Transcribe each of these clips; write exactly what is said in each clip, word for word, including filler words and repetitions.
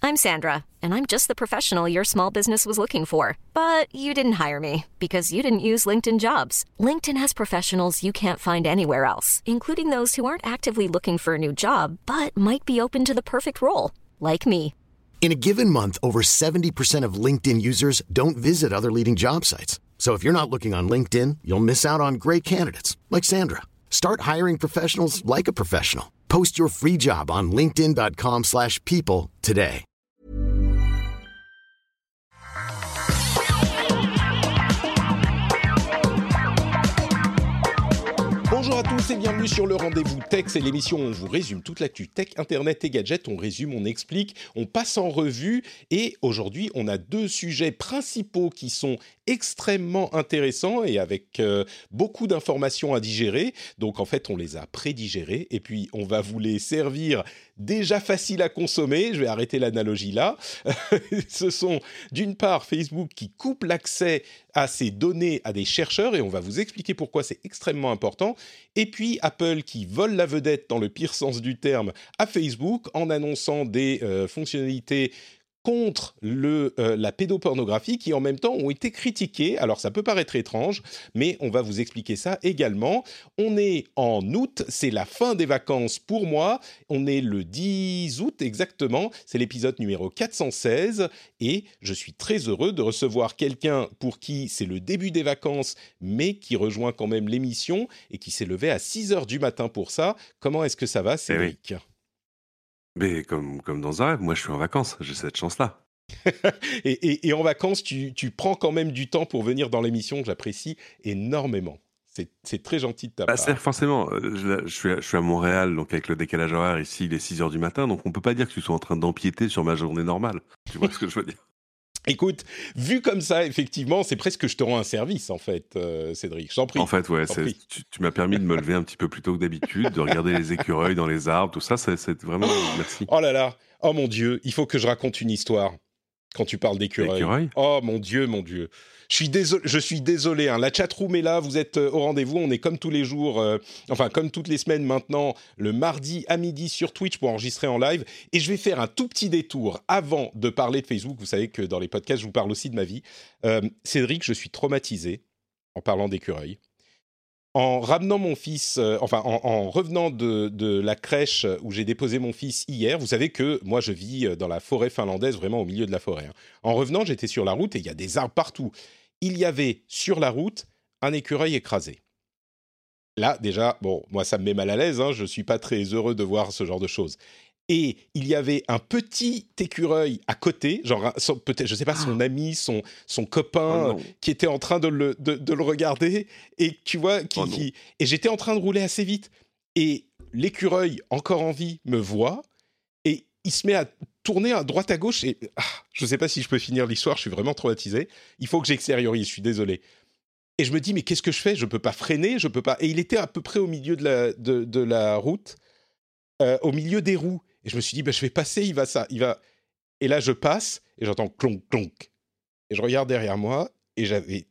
I'm Sandra, and I'm just the professional your small business was looking for. But you didn't hire me because you didn't use LinkedIn Jobs. LinkedIn has professionals you can't find anywhere else, including those who aren't actively looking for a new job, but might be open to the perfect role, like me. In a given month, over seventy percent of LinkedIn users don't visit other leading job sites. So if you're not looking on LinkedIn, you'll miss out on great candidates like Sandra. Start hiring professionals like a professional. Post your free job on linkedin.com slash people today. Bonjour à tous et bienvenue sur le Rendez-vous Tech, c'est l'émission où on vous résume toute l'actu tech, internet et gadgets, on résume, on explique, on passe en revue et aujourd'hui on a deux sujets principaux qui sont extrêmement intéressants et avec euh, beaucoup d'informations à digérer, donc en fait on les a prédigérés et puis on va vous les servir déjà faciles à consommer, je vais arrêter l'analogie là. Ce sont d'une part Facebook qui coupe l'accès à ces données à des chercheurs et on va vous expliquer pourquoi c'est extrêmement important. Et puis Apple qui vole la vedette dans le pire sens du terme à Facebook en annonçant des euh, fonctionnalités contre le, euh, la pédopornographie qui en même temps ont été critiquées. Alors ça peut paraître étrange, mais on va vous expliquer ça également. On est en août, c'est la fin des vacances pour moi. On est le dix août exactement, c'est l'épisode numéro quatre cent seize et je suis très heureux de recevoir quelqu'un pour qui c'est le début des vacances, mais qui rejoint quand même l'émission et qui s'est levé à six heures du matin pour ça. Comment est-ce que ça va, Cédric ? Eh oui. Mais comme, comme dans un rêve, moi je suis en vacances, j'ai cette chance-là. et, et, et en vacances, tu, tu prends quand même du temps pour venir dans l'émission, que j'apprécie énormément. C'est, c'est très gentil de ta bah, part. C'est forcément, euh, je, je, suis à, je suis à Montréal, donc avec le décalage horaire ici, il est six heures du matin, donc on peut pas dire que tu sois en train d'empiéter sur ma journée normale. Tu vois ce que je veux dire ? Écoute, vu comme ça, effectivement, c'est presque que je te rends un service, en fait, euh, Cédric. J'en prie. En fait, ouais, c'est, tu, tu m'as permis de me lever un petit peu plus tôt que d'habitude, de regarder les écureuils dans les arbres, tout ça, c'est, c'est vraiment... Merci. Oh là là, oh mon Dieu, il faut que je raconte une histoire quand tu parles d'écureuils. Écureuils ? Oh mon Dieu, mon Dieu. Je suis désolé, je suis désolé hein. La chatroom est là, vous êtes euh, au rendez-vous. On est comme tous les jours, euh, enfin comme toutes les semaines maintenant, le mardi à midi sur Twitch pour enregistrer en live. Et je vais faire un tout petit détour avant de parler de Facebook. Vous savez que dans les podcasts, je vous parle aussi de ma vie. Euh, Cédric, je suis traumatisé en parlant d'écureuils. En ramenant mon fils, euh, enfin en, en revenant de, de la crèche où j'ai déposé mon fils hier, vous savez que moi je vis dans la forêt finlandaise, vraiment au milieu de la forêt. Hein. En revenant, j'étais sur la route et il y a des arbres partout. Il y avait sur la route un écureuil écrasé. Là, déjà, bon, moi ça me met mal à l'aise, hein, je ne suis pas très heureux de voir ce genre de choses. Et il y avait un petit écureuil à côté, genre son, peut-être, je sais pas, son ami, son son copain, oh qui était en train de le de, de le regarder et tu vois, qui, oh qui et j'étais en train de rouler assez vite et l'écureuil encore en vie me voit et il se met à tourner à droite à gauche et ah, je sais pas si je peux finir l'histoire, je suis vraiment traumatisé. Il faut que j'extériorise, je suis désolé. Et je me dis mais qu'est-ce que je fais ? Je peux pas freiner, je peux pas. Et il était à peu près au milieu de la de, de la route, euh, au milieu des roues. Et je me suis dit, bah, je vais passer, il va ça, il va... Et là, je passe, et j'entends clonk, clonk. Et je regarde derrière moi, et j'avais...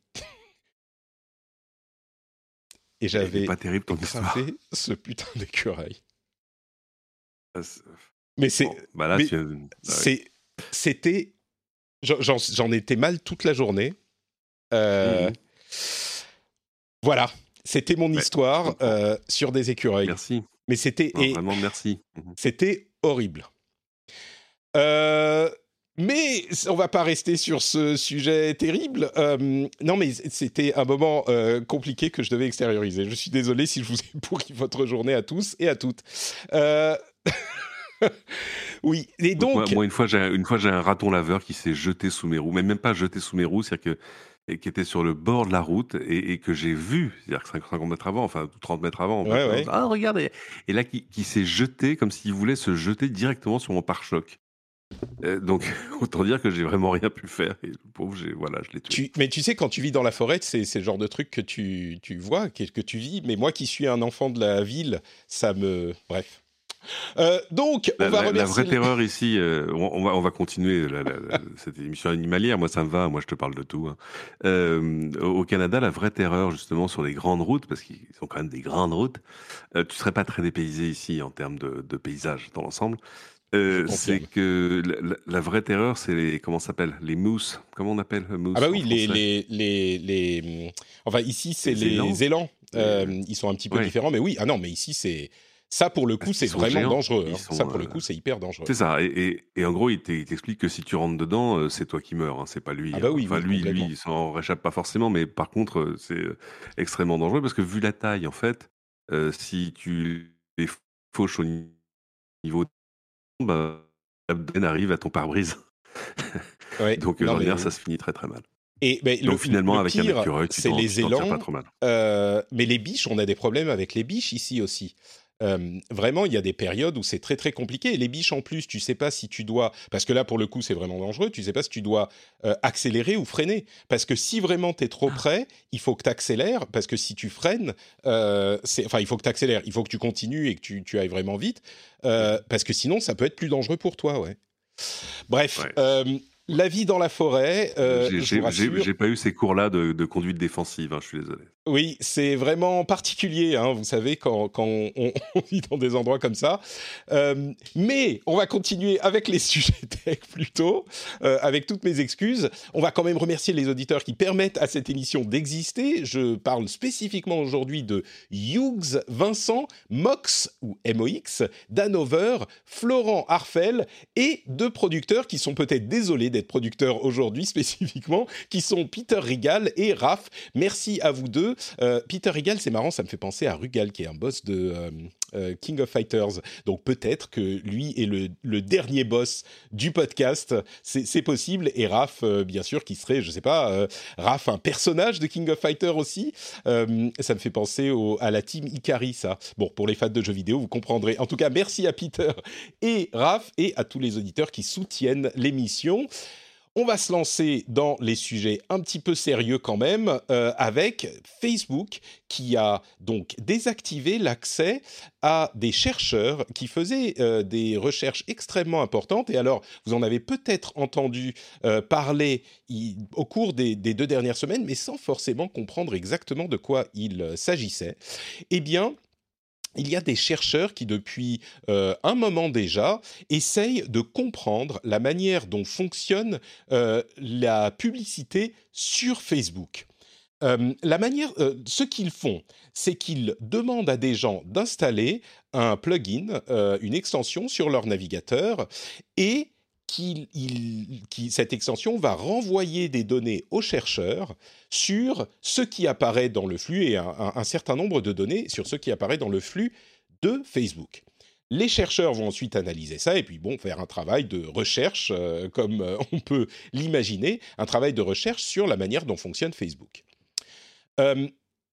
et j'avais pas terrible ton histoire. ce putain d'écureuil. Ah, c'est... Mais c'est... Bon, bah là, mais tu... c'est... C'était... J'en, j'en étais mal toute la journée. Euh... Mmh. Voilà. C'était mon ouais, histoire euh, sur des écureuils. Merci. Mais c'était... Non, et... Vraiment, merci. C'était horrible. Euh, mais on va pas rester sur ce sujet terrible. Euh, non, mais c'était un moment euh, compliqué que je devais extérioriser. Je suis désolé si je vous ai pourri votre journée à tous et à toutes. Euh... oui, et donc... Moi, moi, une fois, j'ai, une fois, j'ai un raton laveur qui s'est jeté sous mes roues, mais même pas jeté sous mes roues, c'est-à-dire que et qui était sur le bord de la route et, et que j'ai vu, c'est-à-dire que cinquante mètres avant, enfin trente mètres avant, ouais, ouais. ah regardez, et là qui, qui s'est jeté comme s'il voulait se jeter directement sur mon pare-choc. Euh, donc autant dire que j'ai vraiment rien pu faire et le pauvre, j'ai, voilà, je l'ai tué. Tu, mais tu sais, quand tu vis dans la forêt, c'est, c'est le genre de truc que tu, tu vois, que, que tu vis, mais moi qui suis un enfant de la ville, ça me... Bref. Euh, donc, on la, va la, remercier... La vraie terreur ici, euh, on, on, va, on va continuer la, la, la, cette émission animalière, moi ça me va, moi je te parle de tout. Hein. Euh, au Canada, la vraie terreur justement sur les grandes routes, parce qu'ils sont quand même des grandes routes, euh, tu ne serais pas très dépaysé ici en termes de, de paysage dans l'ensemble, Je Euh, c'est confirme. que la, la- la vraie terreur, c'est les, comment ça s'appelle? Les mousses. Comment on appelle euh, Ah bah mousse en oui, les, français? les, les, les... hum, enfin, ici, c'est Les les élans? élans. Les... Euh, ils sont un petit peu Ouais, différents, mais oui. Ah non, mais ici, c'est... Ça, pour le coup, parce qu'ils c'est sont vraiment géants. dangereux. Ils Hein. Ça, sont, pour le euh, coup, c'est hyper dangereux. c'est ça. Et, et- et en gros, il t'e- il t'explique que si tu rentres dedans, euh, c'est toi qui meurs. Hein, c'est pas lui. Ah Hein. bah oui, Enfin, oui, lui, lui, complètement. il s'en réchappe pas forcément, mais par contre, euh, c'est euh, extrêmement dangereux parce que vu la taille, en fait, euh, si tu les fauches au niveau, bah, l'abdomen arrive à ton pare-brise. Ouais, Donc, euh, non, dans l'air, mais... ça se finit très très mal. Et ben, le, Donc, le, finalement, le avec un pire, écureuil, tu c'est t'en, tu les t'en tires pas élans. trop mal. Euh, mais les biches, on a des problèmes avec les biches ici aussi. Euh, vraiment, il y a des périodes où c'est très très compliqué. Et les biches, en plus, tu sais pas si tu dois, parce que là, pour le coup, c'est vraiment dangereux. Tu sais pas si tu dois euh, accélérer ou freiner, parce que si vraiment tu es trop près, il faut que tu accélères, parce que si tu freines, euh, c'est, enfin, il faut que tu accélères, il faut que tu continues et que tu, tu ailles vraiment vite, euh, Mhm. parce que sinon, ça peut être plus dangereux pour toi, ouais. Bref, Ouais. euh, la vie dans la forêt, euh, J'ai je vous j'ai- j'ai- rassure. j'ai pas eu ces cours-là de, de conduite défensive, hein, je suis désolé. Oui, c'est vraiment particulier, hein, vous savez, quand, quand on, on vit dans des endroits comme ça. Euh, mais on va continuer avec les sujets tech plutôt, euh, avec toutes mes excuses. On va quand même remercier les auditeurs qui permettent à cette émission d'exister. Je parle spécifiquement aujourd'hui de Hughes, Vincent, Mox ou M O X, Danover, Florent Arfel et deux producteurs qui sont peut-être désolés d'être producteurs aujourd'hui spécifiquement, qui sont Peter Rigal et Raph. Merci à vous deux. Euh, Peter Rigal, c'est marrant, ça me fait penser à Rugal, qui est un boss de euh, euh, King of Fighters. Donc peut-être que lui est le, le dernier boss du podcast. C'est, c'est possible. Et Raph, euh, bien sûr, qui serait, je sais pas, euh, Raph, un personnage de King of Fighters aussi. Euh, ça me fait penser au, à la team Ikari, ça. Bon, pour les fans de jeux vidéo, vous comprendrez. En tout cas, merci à Peter et Raph et à tous les auditeurs qui soutiennent l'émission. On va se lancer dans les sujets un petit peu sérieux quand même, euh, avec Facebook qui a donc désactivé l'accès à des chercheurs qui faisaient euh, des recherches extrêmement importantes. Et alors, vous en avez peut-être entendu euh, parler i- au cours des, des deux dernières semaines, mais sans forcément comprendre exactement de quoi il euh, s'agissait. Eh bien, il y a des chercheurs qui, depuis euh, un moment déjà, essayent de comprendre la manière dont fonctionne euh, la publicité sur Facebook. Euh, la manière, euh, ce qu'ils font, c'est qu'ils demandent à des gens d'installer un plugin, euh, une extension sur leur navigateur, et qu'il, il- qui- cette extension va renvoyer des données aux chercheurs sur ce qui apparaît dans le flux et un, un- un certain nombre de données sur ce qui apparaît dans le flux de Facebook. Les chercheurs vont ensuite analyser ça et puis bon faire un travail de recherche, euh, comme euh, on peut l'imaginer, un travail de recherche sur la manière dont fonctionne Facebook. Euh,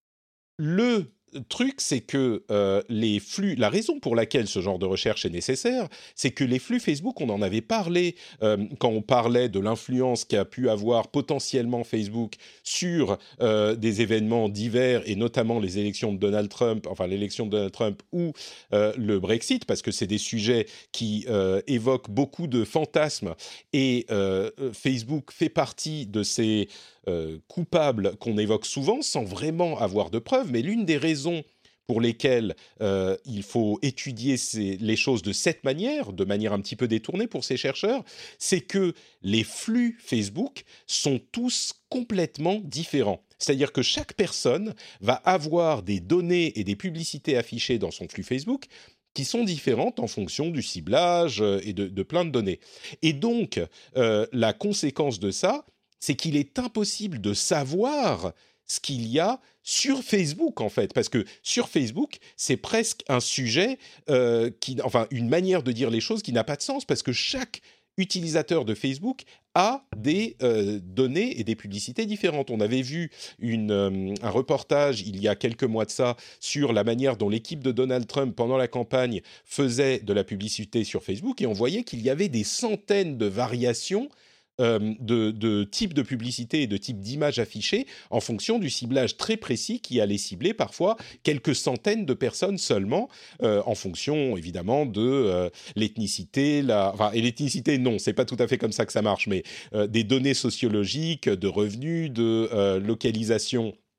le truc, c'est que euh, les flux, la raison pour laquelle ce genre de recherche est nécessaire, c'est que les flux Facebook, on en avait parlé euh, quand on parlait de l'influence qu'a pu avoir potentiellement Facebook sur euh, des événements divers et notamment les élections de Donald Trump, enfin l'élection de Donald Trump ou euh, le Brexit, parce que c'est des sujets qui euh, évoquent beaucoup de fantasmes et euh, Facebook fait partie de ces euh, coupables qu'on évoque souvent sans vraiment avoir de preuves, mais l'une des raisons pour lesquelles euh, il faut étudier ces, les choses de cette manière, de manière un petit peu détournée pour ces chercheurs, c'est que les flux Facebook sont tous complètement différents. C'est-à-dire que chaque personne va avoir des données et des publicités affichées dans son flux Facebook qui sont différentes en fonction du ciblage euh, et de, de plein de données. Et donc, euh, la conséquence de ça, c'est qu'il est impossible de savoir ce qu'il y a sur Facebook, en fait. Parce que sur Facebook, c'est presque un sujet, euh, qui, enfin, une manière de dire les choses qui n'a pas de sens, parce que chaque utilisateur de Facebook a des euh, données et des publicités différentes. On avait vu une, euh, un reportage il y a quelques mois de ça sur la manière dont l'équipe de Donald Trump, pendant la campagne, faisait de la publicité sur Facebook, et on voyait qu'il y avait des centaines de variations euh, de, de types de publicité et de types d'images affichées en fonction du ciblage très précis qui allait cibler parfois quelques centaines de personnes seulement, euh, en fonction évidemment de euh, l'ethnicité, la... enfin, et l'ethnicité non, c'est pas tout à fait comme ça que ça marche, mais euh, des données sociologiques, de revenus, de euh, localisation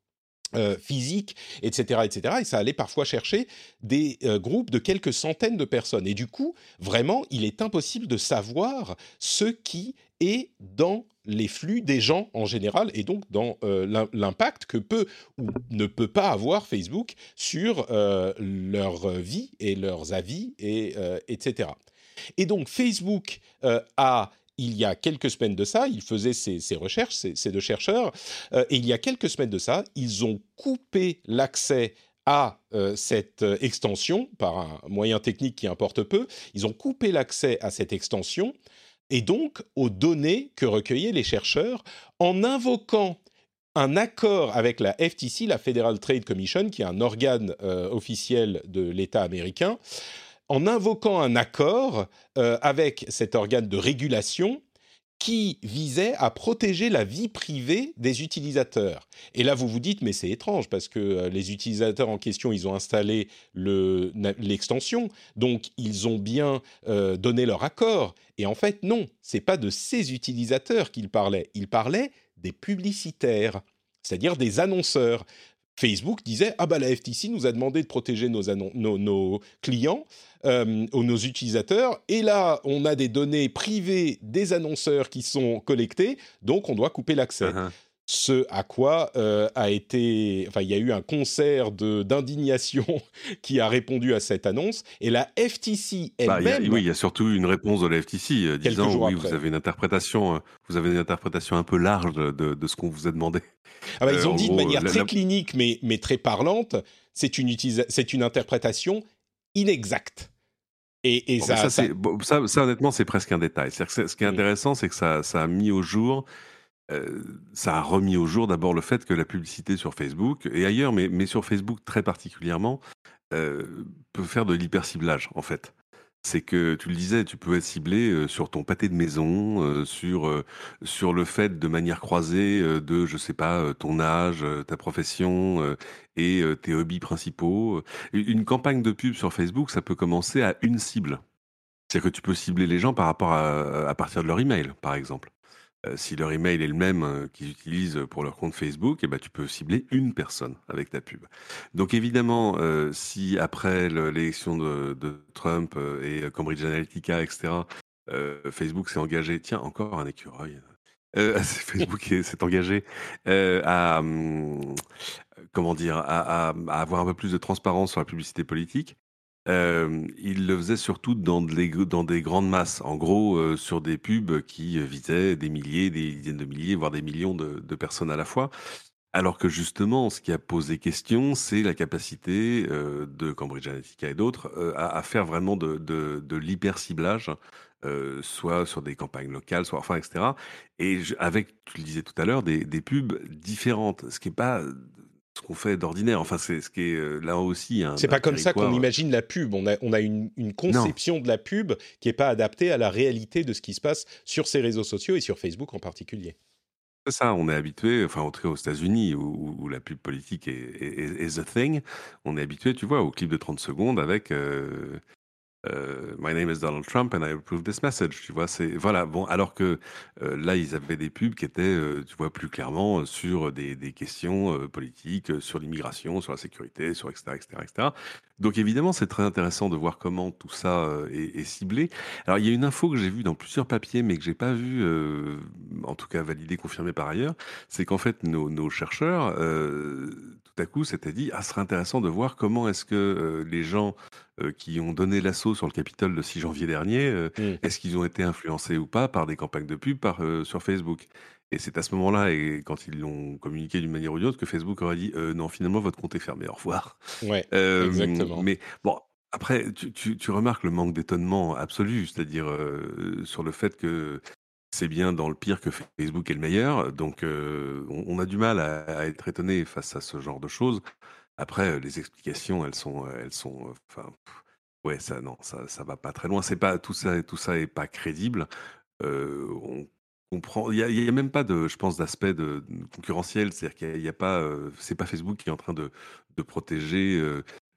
Euh, physique, et cetera, et cetera. Et ça allait parfois chercher des euh, groupes de quelques centaines de personnes. Et du coup, vraiment, il est impossible de savoir ce qui est dans les flux des gens en général, et donc dans euh, l'im- l'impact que peut ou ne peut pas avoir Facebook sur euh, leur vie et leurs avis, et, euh, et cetera. Et donc Facebook euh, a, il y a quelques semaines de ça, il faisait ses, ses recherches, ces, ces deux chercheurs, euh, et il y a quelques semaines de ça, ils ont coupé l'accès à euh, cette euh, extension par un moyen technique qui importe peu. Ils ont coupé l'accès à cette extension et donc aux données que recueillaient les chercheurs en invoquant un accord avec la F T C, la Federal Trade Commission, qui est un organe euh, officiel de l'État américain, en invoquant un accord euh, avec cet organe de régulation qui visait à protéger la vie privée des utilisateurs. Et là, vous vous dites, mais c'est étrange, parce que euh, les utilisateurs en question, ils ont installé le, na- l'extension, donc ils ont bien euh, donné leur accord. Et en fait, non, c'est pas de ces utilisateurs qu'il parlait, il parlait des publicitaires, c'est-à-dire des annonceurs. Facebook disait ah bah la F T C nous a demandé de protéger nos, annon- nos, nos clients euh, ou nos utilisateurs et là on a des données privées des annonceurs qui sont collectées donc on doit couper l'accès. Hein, Ce à quoi euh, a été, enfin il y a eu un concert de d'indignation qui a répondu à cette annonce et la F T C Bah, il y a, elle-même oui, il y a surtout une réponse de la F T C euh, quelques disant jours oui, vous après. avez une interprétation, euh, vous avez une interprétation un peu large de, de ce qu'on vous a demandé. Ah bah, Euh, ils ont en dit de gros, manière la, très la- clinique mais mais très parlante, c'est une utilisa- c'est une interprétation inexacte. Et, et bon, mais ça, ça, ça, c'est, bon, ça, ça, honnêtement, c'est presque un détail. C'est-à-dire que c'est- ce qui est oui, intéressant, c'est que ça, ça a mis au jour, euh, ça a remis au jour d'abord le fait que la publicité sur Facebook et ailleurs, mais, mais sur Facebook très particulièrement, euh, peut faire de l'hyperciblage, en fait. C'est que, tu le disais, tu peux être ciblé euh, sur ton pâté de maison, euh, sur, euh, sur le fait de manière croisée euh, de, je sais pas, euh, ton âge, euh, ta profession euh, et euh, tes hobbies principaux. Une campagne de pub sur Facebook, ça peut commencer à une cible. C'est-à-dire que tu peux cibler les gens par rapport à, à partir de leur email, par exemple. Euh, si leur email est le même euh, qu'ils utilisent pour leur compte Facebook, eh ben, tu peux cibler une personne avec ta pub. Donc évidemment, euh, si après le- l'élection de, de Trump euh, et euh, Cambridge Analytica, et cetera, euh, Facebook s'est engagé, tiens, encore un écureuil, euh, Facebook est- s'est engagé euh, à, hum, comment dire, à, à- à avoir un peu plus de transparence sur la publicité politique. Euh, il le faisait surtout dans, de les- dans des grandes masses, en gros euh, sur des pubs qui euh, visaient des milliers, des dizaines de milliers, voire des millions de, de personnes à la fois. Alors que justement, ce qui a posé question, c'est la capacité euh, de Cambridge Analytica et d'autres euh, à, à faire vraiment de, de, de l'hyper-ciblage, euh, soit sur des campagnes locales, soit enfin, et cetera. Et je- avec, tu le disais tout à l'heure, des, des pubs différentes, ce qui n'est pas ce qu'on fait d'ordinaire. Enfin, c'est ce qui est euh, là aussi un, c'est un pas comme ça qu'on territoire. imagine la pub. On a, on a une, une Non, conception de la pub qui est pas adaptée à la réalité de ce qui se passe sur ces réseaux sociaux et sur Facebook en particulier. c'est ça, on est habitué, enfin, en tout cas aux États-Unis, où, où la pub politique est, est, est- est the thing, on est habitué, tu vois, au clip de trente secondes avec euh, euh, My name is Donald Trump and I approve this message. Tu vois, c'est voilà. Bon, alors que euh, là, ils avaient des pubs qui étaient, euh, tu vois, plus clairement euh, sur des, des questions euh, politiques, euh, sur l'immigration, sur la sécurité, sur et cetera, et cetera, et cetera. Donc évidemment, c'est très intéressant de voir comment tout ça euh, est, est ciblé. Alors il y a une info que j'ai vue dans plusieurs papiers, mais que j'ai pas vue, euh, en tout cas validée, confirmée par ailleurs, c'est qu'en fait nos, nos chercheurs, euh, tout à coup, s'étaient dit, ah, ce serait intéressant de voir comment est-ce que euh, les gens euh, qui ont donné l'assaut sur le Capitole le six janvier dernier, euh, Mm. est-ce qu'ils ont été influencés ou pas par des campagnes de pub par, euh, sur Facebook? Et c'est à ce moment-là, et quand ils l'ont communiqué d'une manière ou d'une autre, que Facebook aurait dit euh, non, finalement, votre compte est fermé, au revoir. Ouais, Euh, exactement. mais bon, après, tu, tu- tu remarques le manque d'étonnement absolu, c'est-à-dire euh, sur le fait que c'est bien dans le pire que Facebook est le meilleur. Donc, euh, on, on a du mal à, à être étonné face à ce genre de choses. Après, euh, les explications, elles sont, euh, elles sont, euh, enfin, pff, ouais, ça, non, ça, ça va pas très loin. C'est pas tout ça, tout ça est pas crédible. Euh, on comprend. Il y a, il y a même pas de, je pense, d'aspect de, de concurrentiel. C'est-à-dire qu'il y a, il y a pas, euh, c'est pas Facebook qui est en train de, de protéger. euh,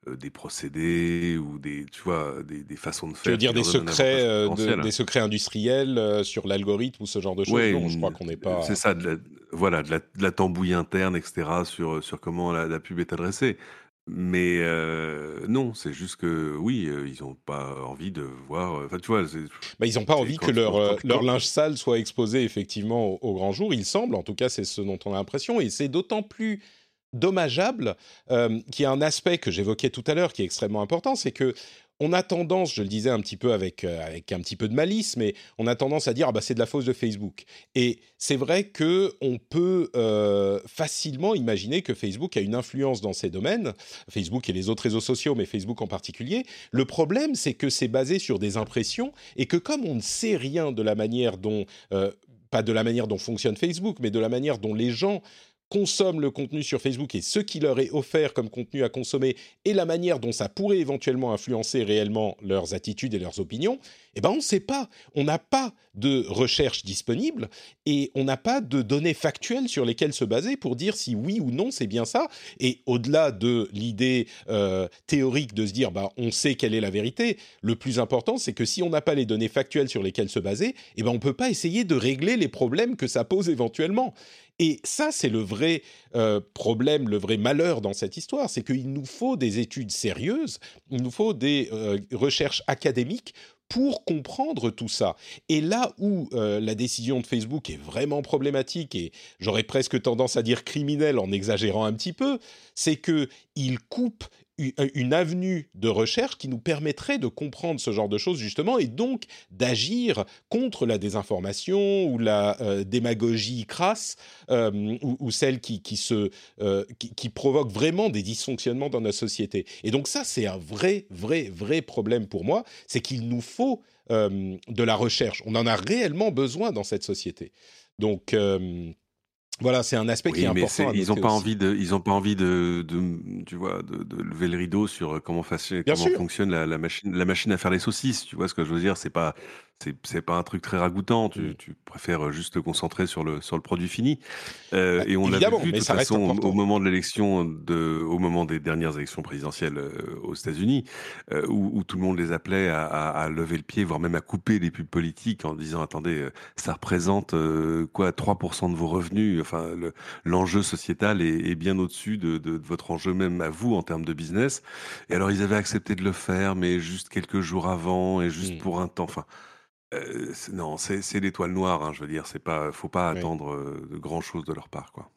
euh, des procédés ou des, tu vois, des, des façons de Tu veux faire dire qui des leur donnent un secrets, avantage euh, de, concurrentiel. des secrets industriels euh, sur l'algorithme ou ce genre de choses? Ouais, Non, je crois une- qu'on n'est c'est pas. ça, de la, voilà, de la, de la tambouille interne, et cetera, sur, sur comment la, la pub est adressée. Mais euh, non, c'est juste que oui, euh, ils n'ont pas envie de voir. euh, Enfin, tu vois, c'est Bah, ils n'ont pas c'est envie que quand, leur, quand, euh, quand, leur quand- linge sale soit exposé effectivement au, au grand jour, il semble, en tout cas c'est ce dont on a l'impression, et c'est d'autant plus dommageable euh, qu'il y a un aspect que j'évoquais tout à l'heure qui est extrêmement important, c'est que on a tendance, je le disais un petit peu avec, euh, avec un petit peu de malice, mais on a tendance à dire ah bah c'est de la faute de Facebook. Et c'est vrai que on peut euh, facilement imaginer que Facebook a une influence dans ces domaines, Facebook et les autres réseaux sociaux, mais Facebook en particulier. Le problème, c'est que c'est basé sur des impressions et que comme on ne sait rien de la manière dont, euh, pas de la manière dont fonctionne Facebook, mais de la manière dont les gens consomment le contenu sur Facebook et ce qui leur est offert comme contenu à consommer et la manière dont ça pourrait éventuellement influencer réellement leurs attitudes et leurs opinions, eh ben on ne sait pas. On n'a pas de recherche disponible et on n'a pas de données factuelles sur lesquelles se baser pour dire si oui ou non c'est bien ça. Et au-delà de l'idée euh, théorique de se dire bah on sait quelle est la vérité, le plus important c'est que si on n'a pas les données factuelles sur lesquelles se baser, eh ben on peut pas essayer de régler les problèmes que ça pose éventuellement. Et ça, c'est le vrai euh, problème, le vrai malheur dans cette histoire, c'est qu'il nous faut des études sérieuses, il nous faut des euh, recherches académiques pour comprendre tout ça. Et là où euh, la décision de Facebook est vraiment problématique, et j'aurais presque tendance à dire criminelle en exagérant un petit peu, c'est qu'il coupe une avenue de recherche qui nous permettrait de comprendre ce genre de choses justement et donc d'agir contre la désinformation ou la euh, démagogie crasse euh, ou, ou celle qui, qui, se, euh, qui, qui provoque vraiment des dysfonctionnements dans notre société. Et donc ça, c'est un vrai, vrai, vrai problème pour moi, c'est qu'il nous faut euh, de la recherche. On en a réellement besoin dans cette société. Donc... Euh, voilà, c'est un aspect qui est Oui, mais important c'est, à ils n'ont noter pas aussi. envie de, ils ont pas envie de, de, tu vois, de, de lever le rideau sur euh, comment, faci- Bien comment sûr. fonctionne la, la machine, la machine à faire les saucisses. Tu vois ce que je veux dire? C'est pas, c'est, c'est pas un truc très ragoûtant. Tu, Mm. tu préfères juste te concentrer sur le, sur le produit fini. Euh, Bah, et on l'avait évidemment, vu de mais toute ça reste façon au, au important. moment de l'élection, de, au moment des dernières élections présidentielles euh, aux États-Unis, euh, où, où tout le monde les appelait à, à, à lever le pied, voire même à couper les pubs politiques en disant attendez, euh, ça représente euh, quoi, trois pour cent de vos revenus. Enfin, le, l'enjeu sociétal est, est bien au-dessus de, de, de votre enjeu même à vous en termes de business. Et alors ils avaient accepté de le faire, mais juste quelques jours avant et juste Mm. pour un temps. Enfin, euh, c'est- non, c'est, c'est l'étoile noire. Hein, je veux dire, c'est pas, faut pas Oui. attendre euh, de grand chose de leur part, quoi.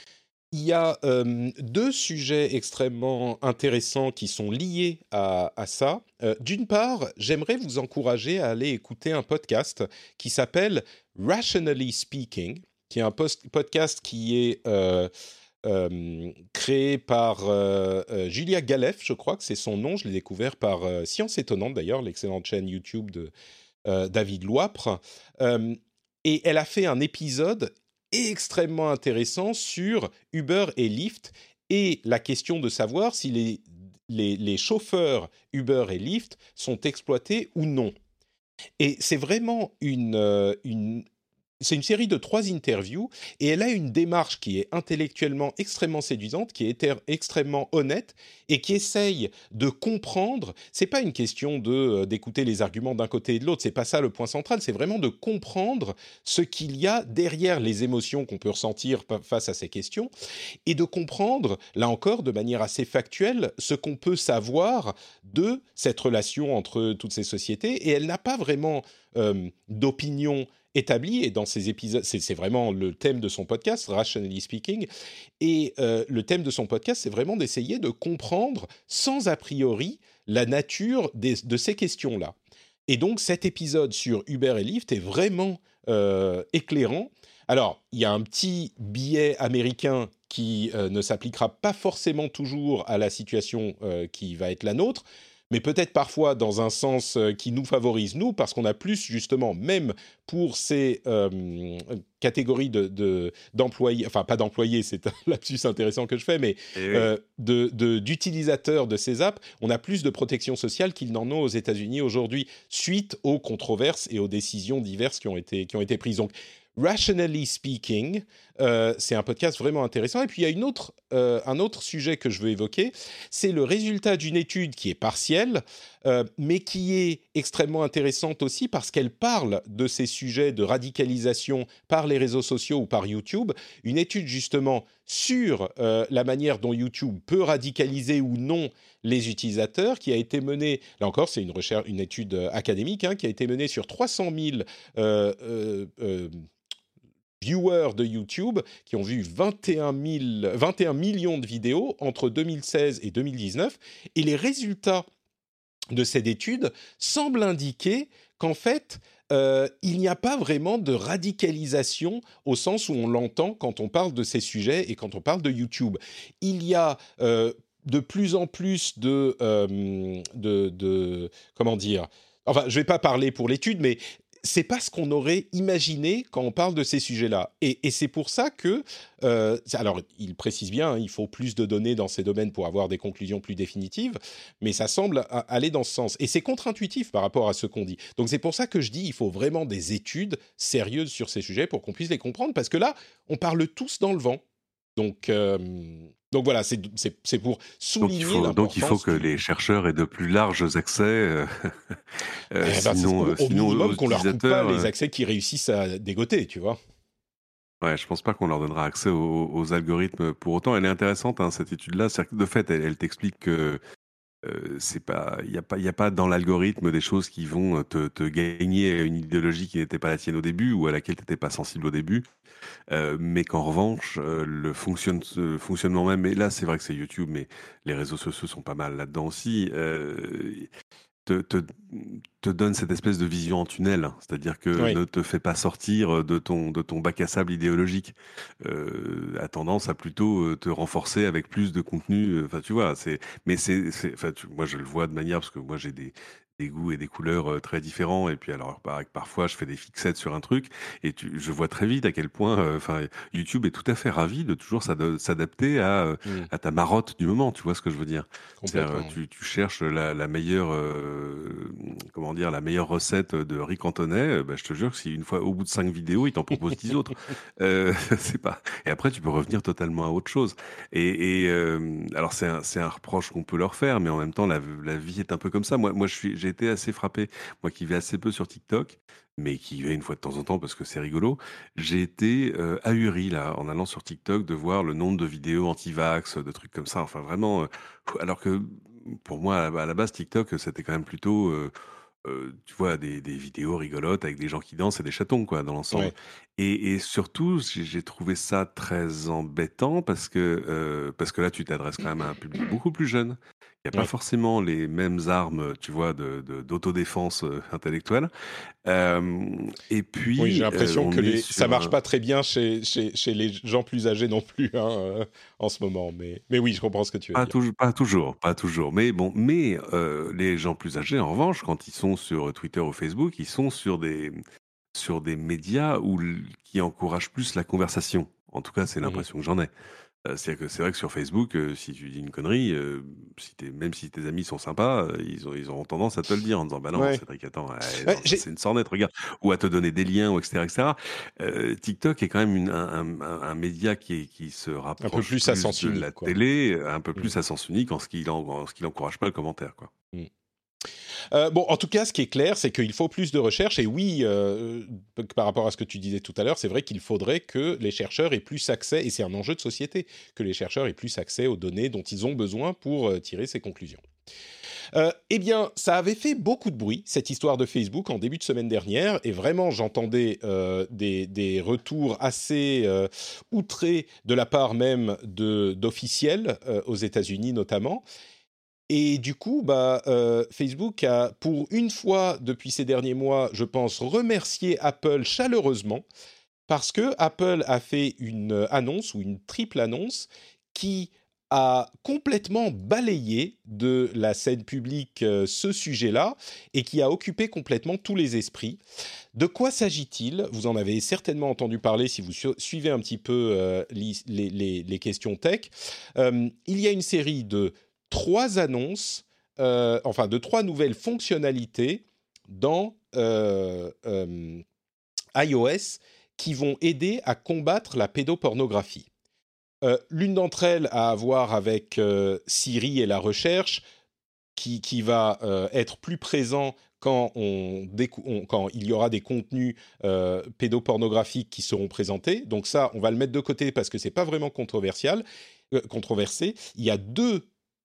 Il y a euh, deux sujets extrêmement intéressants qui sont liés à, à ça. Euh, d'une part, j'aimerais vous encourager à aller écouter un podcast qui s'appelle Rationally Speaking, qui est un post- podcast qui est euh, euh, créé par euh, euh, Julia Galef, je crois que c'est son nom. Je l'ai découvert par euh, Science Étonnante, d'ailleurs, l'excellente chaîne YouTube de euh, David Loipre. Euh, et elle a fait un épisode extrêmement intéressant sur Uber et Lyft et la question de savoir si les, les, les chauffeurs Uber et Lyft sont exploités ou non. Et c'est vraiment une, euh, une c'est une série de trois interviews et elle a une démarche qui est intellectuellement extrêmement séduisante, qui est éter- extrêmement honnête et qui essaye de comprendre. C'est pas une question de euh, d'écouter les arguments d'un côté et de l'autre. C'est pas ça le point central. C'est vraiment de comprendre ce qu'il y a derrière les émotions qu'on peut ressentir pa- face à ces questions et de comprendre, là encore, de manière assez factuelle, ce qu'on peut savoir de cette relation entre toutes ces sociétés. Et elle n'a pas vraiment euh, d'opinion établi, et dans ces épisodes, c'est, c'est vraiment le thème de son podcast, Rationally Speaking, et euh, le thème de son podcast, c'est vraiment d'essayer de comprendre, sans a priori, la nature des, de ces questions-là. Et donc, cet épisode sur Uber et Lyft est vraiment euh, éclairant. Alors, il y a un petit biais américain qui euh, ne s'appliquera pas forcément toujours à la situation euh, qui va être la nôtre, mais peut-être parfois dans un sens euh, qui nous favorise, nous, parce qu'on a plus, justement, même pour ces euh, catégories de, de, d'employés, enfin pas d'employés, c'est un lapsus intéressant que je fais, mais Et oui. euh, de, de, d'utilisateurs de ces apps, on a plus de protection sociale qu'ils n'en ont aux États-Unis aujourd'hui, suite aux controverses et aux décisions diverses qui ont été, qui ont été prises. Donc, Rationally Speaking, euh, c'est un podcast vraiment intéressant. Et puis, il y a une autre, euh, un autre sujet que je veux évoquer, c'est le résultat d'une étude qui est partielle, euh, mais qui est extrêmement intéressante aussi parce qu'elle parle de ces sujets de radicalisation par les réseaux sociaux ou par YouTube. Une étude, justement, sur euh, la manière dont YouTube peut radicaliser ou non les utilisateurs, qui a été menée, là encore, c'est une recherche, une étude euh, académique, hein, qui a été menée sur trois cent mille euh, euh, euh, viewers de YouTube qui ont vu vingt et un mille, vingt et un millions de vidéos entre deux mille seize et deux mille dix-neuf. Et les résultats de cette étude semblent indiquer qu'en fait, euh, il n'y a pas vraiment de radicalisation au sens où on l'entend quand on parle de ces sujets et quand on parle de YouTube. Il y a euh, de plus en plus de, euh, de, de... Comment dire ? Enfin, je ne vais pas parler pour l'étude, mais c'est pas ce qu'on aurait imaginé quand on parle de ces sujets-là. Et, et c'est pour ça que... Euh, alors, il précise bien, hein, il faut plus de données dans ces domaines pour avoir des conclusions plus définitives, mais ça semble a- aller dans ce sens. Et c'est contre-intuitif par rapport à ce qu'on dit. Donc, c'est pour ça que je dis il faut vraiment des études sérieuses sur ces sujets pour qu'on puisse les comprendre, parce que là, on parle tous dans le vent. Donc, euh, donc voilà, c'est, c'est, c'est pour Donc il souligner faut, donc il faut l'importance que du... les chercheurs aient de plus larges accès, euh, euh, Eh ben, c'est sinon, au, euh, au sinon aux minimum qu'on leur coupe pas utilisateurs. les euh, accès qu'ils réussissent à dégoter, tu vois. Ouais, je pense pas qu'on leur donnera accès aux, aux algorithmes pour autant. Elle est intéressante, hein, cette étude-là. C'est-à-dire que, de fait, elle, elle t'explique que euh, c'est pas, il y a pas, il y a pas dans l'algorithme des choses qui vont te, te gagner une idéologie qui n'était pas la tienne au début ou à laquelle tu n'étais pas sensible au début, euh, mais qu'en revanche, euh, le, fonctionne, le fonctionnement même, et là c'est vrai que c'est YouTube, mais les réseaux sociaux sont pas mal là-dedans aussi, euh, te, te, te donne cette espèce de vision en tunnel, hein. C'est-à-dire que Oui. ne te fais pas sortir de ton, de ton bac à sable idéologique, euh, a tendance à plutôt euh, te renforcer avec plus de contenu. Enfin, tu vois, c'est, mais c'est, c'est, enfin, tu- moi je le vois de manière parce que moi j'ai des, des goûts et des couleurs euh, très différents. Et puis alors, par- parfois je fais des fixettes sur un truc et tu, je vois très vite à quel point, euh, enfin, YouTube est tout à fait ravi de toujours s'ad- s'adapter à, euh, Mm, à ta marotte du moment. Tu vois ce que je veux dire? C'est-à-dire, euh, complètement. tu, tu cherches la, la meilleure, euh, comment dire, la meilleure recette de riz cantonais. euh, bah, je te jure que si une fois, au bout de cinq vidéos, il t'en propose dix autres. Euh, c'est pas. Et après, tu peux revenir totalement à autre chose. Et, et euh, alors, c'est un, c'est un reproche qu'on peut leur faire, mais en même temps, la, la vie est un peu comme ça. Moi, moi, je suis, j'ai été assez frappé. Moi, qui vais assez peu sur TikTok, mais qui y vais une fois de temps en temps parce que c'est rigolo. J'ai été euh, ahuri là, en allant sur TikTok, de voir le nombre de vidéos anti-vax, de trucs comme ça. Enfin, vraiment. euh, alors que pour moi, à la à la base, TikTok, c'était quand même plutôt, euh, euh, tu vois, des, des vidéos rigolotes avec des gens qui dansent et des chatons, quoi, dans l'ensemble. Ouais. Et, et surtout, j'ai j'ai trouvé ça très embêtant parce que, euh, parce que là, tu t'adresses quand même à un public beaucoup plus jeune. Il n'y a pas Ouais. forcément les mêmes armes, tu vois, de, de- d'autodéfense euh, intellectuelle. Euh, et Oui, j'ai puis, euh, l'impression on que est les... ça sur marche un, pas très bien chez, chez, chez les gens plus âgés non plus, hein, euh, en ce moment. Mais, mais oui, je comprends ce que tu veux Pas dire. toujours, pas toujours, pas toujours. Mais bon, mais euh, les gens plus âgés, en revanche, quand ils sont sur Twitter ou Facebook, ils sont sur des sur des médias où l- qui encouragent plus la conversation. En tout cas, c'est Mhm. l'impression que j'en ai. Euh, c'est-à-dire que c'est vrai que sur Facebook, euh, si tu dis une connerie, euh, si t'es, même si tes amis sont sympas, euh, ils, ont, ils auront tendance à te le dire en disant bah non, Ouais. Cédric, attends, ouais, Ouais, non, ça j'ai c'est une sornette, regarde, ou à te donner des liens, ou et cetera, et cetera. Euh, TikTok est quand même une- un, un- un média qui, est- qui se un peu rapproche plus à plus sens de unique, la quoi. télé, un peu Mm. plus à sens unique en ce qu'il en, en ce qu'il encourage pas le commentaire, quoi. Mm. Euh, bon, en tout cas, ce qui est clair, c'est qu'il faut plus de recherche. Et oui, euh, par rapport à ce que tu disais tout à l'heure, c'est vrai qu'il faudrait que les chercheurs aient plus accès, et c'est un enjeu de société, que les chercheurs aient plus accès aux données dont ils ont besoin pour euh, tirer ces conclusions. Euh, eh bien, ça avait fait beaucoup de bruit, cette histoire de Facebook, en début de semaine dernière, et vraiment, j'entendais euh, des, des retours assez euh, outrés de la part même de, d'officiels, euh, aux États-Unis notamment. Et du coup, bah, euh, Facebook a, pour une fois depuis ces derniers mois, je pense, remercié Apple chaleureusement, parce que Apple a fait une annonce, ou une triple annonce, qui a complètement balayé de la scène publique euh, ce sujet-là et qui a occupé complètement tous les esprits. De quoi s'agit-il ? Vous en avez certainement entendu parler si vous su- suivez un petit peu euh, les, les, les questions tech. Euh, il y a une série de trois annonces, euh, enfin de trois nouvelles fonctionnalités dans euh, euh, iOS qui vont aider à combattre la pédopornographie. Euh, l'une d'entre elles a à voir avec euh, Siri et la recherche, qui, qui va euh, être plus présent quand, on décou- on, quand il y aura des contenus euh, pédopornographiques qui seront présentés. Donc ça, on va le mettre de côté parce que c'est pas vraiment controversial, euh, controversé. Il y a deux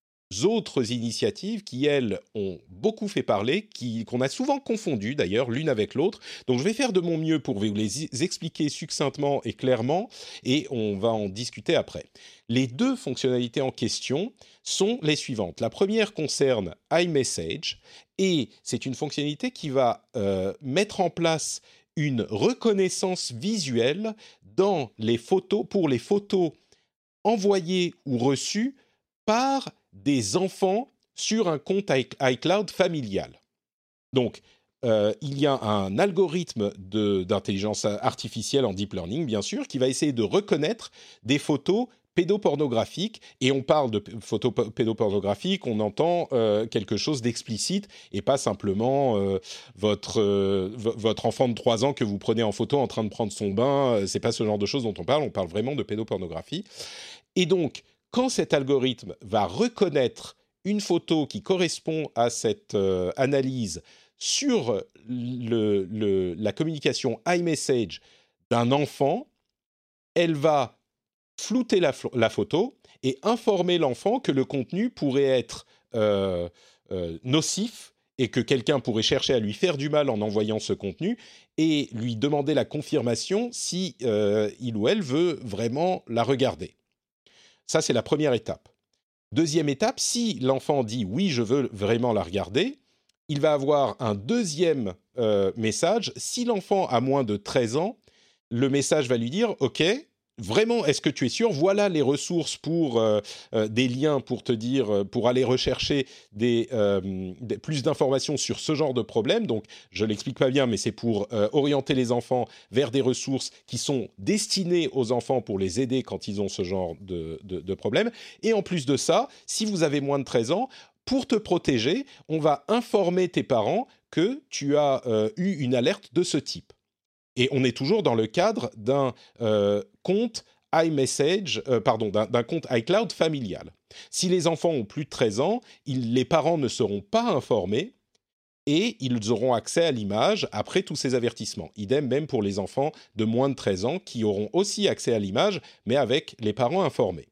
autres initiatives qui, elles, ont beaucoup fait parler, qui, qu'on a souvent confondues d'ailleurs l'une avec l'autre. Donc je vais faire de mon mieux pour vous les expliquer succinctement et clairement, et on va en discuter après. Les deux fonctionnalités en question sont les suivantes. La première concerne iMessage, et c'est une fonctionnalité qui va euh, mettre en place une reconnaissance visuelle dans les photos, pour les photos envoyées ou reçues par des enfants sur un compte iCloud familial. Donc, euh, il y a un algorithme de, d'intelligence artificielle en deep learning, bien sûr, qui va essayer de reconnaître des photos pédopornographiques. Et on parle de photos pédopornographiques, on entend euh, quelque chose d'explicite et pas simplement euh, votre, euh, v- votre enfant de trois ans que vous prenez en photo en train de prendre son bain. C'est pas ce genre de choses dont on parle, on parle vraiment de pédopornographie. Et donc, quand cet algorithme va reconnaître une photo qui correspond à cette euh, analyse sur le, le, la communication iMessage d'un enfant, elle va flouter la, la photo et informer l'enfant que le contenu pourrait être euh, euh, nocif et que quelqu'un pourrait chercher à lui faire du mal en envoyant ce contenu et lui demander la confirmation si euh, il ou elle veut vraiment la regarder. Ça, c'est la première étape. Deuxième étape, si l'enfant dit « oui, je veux vraiment la regarder », il va avoir un deuxième euh, message. Si l'enfant a moins de treize ans, le message va lui dire « ok, vraiment, est-ce que tu es sûr ? Voilà les ressources pour euh, euh, des liens pour te dire, euh, pour aller rechercher des, euh, des, plus d'informations sur ce genre de problème. » Donc, je l'explique pas bien, mais c'est pour euh, orienter les enfants vers des ressources qui sont destinées aux enfants pour les aider quand ils ont ce genre de, de, de problème. Et en plus de ça, si vous avez moins de treize ans, pour te protéger, on va informer tes parents que tu as euh, eu une alerte de ce type. Et on est toujours dans le cadre d'un euh, compte iMessage, euh, pardon, d'un, d'un compte iCloud familial. Si les enfants ont plus de treize ans, ils, les parents ne seront pas informés et ils auront accès à l'image après tous ces avertissements. Idem même pour les enfants de moins de treize ans qui auront aussi accès à l'image, mais avec les parents informés.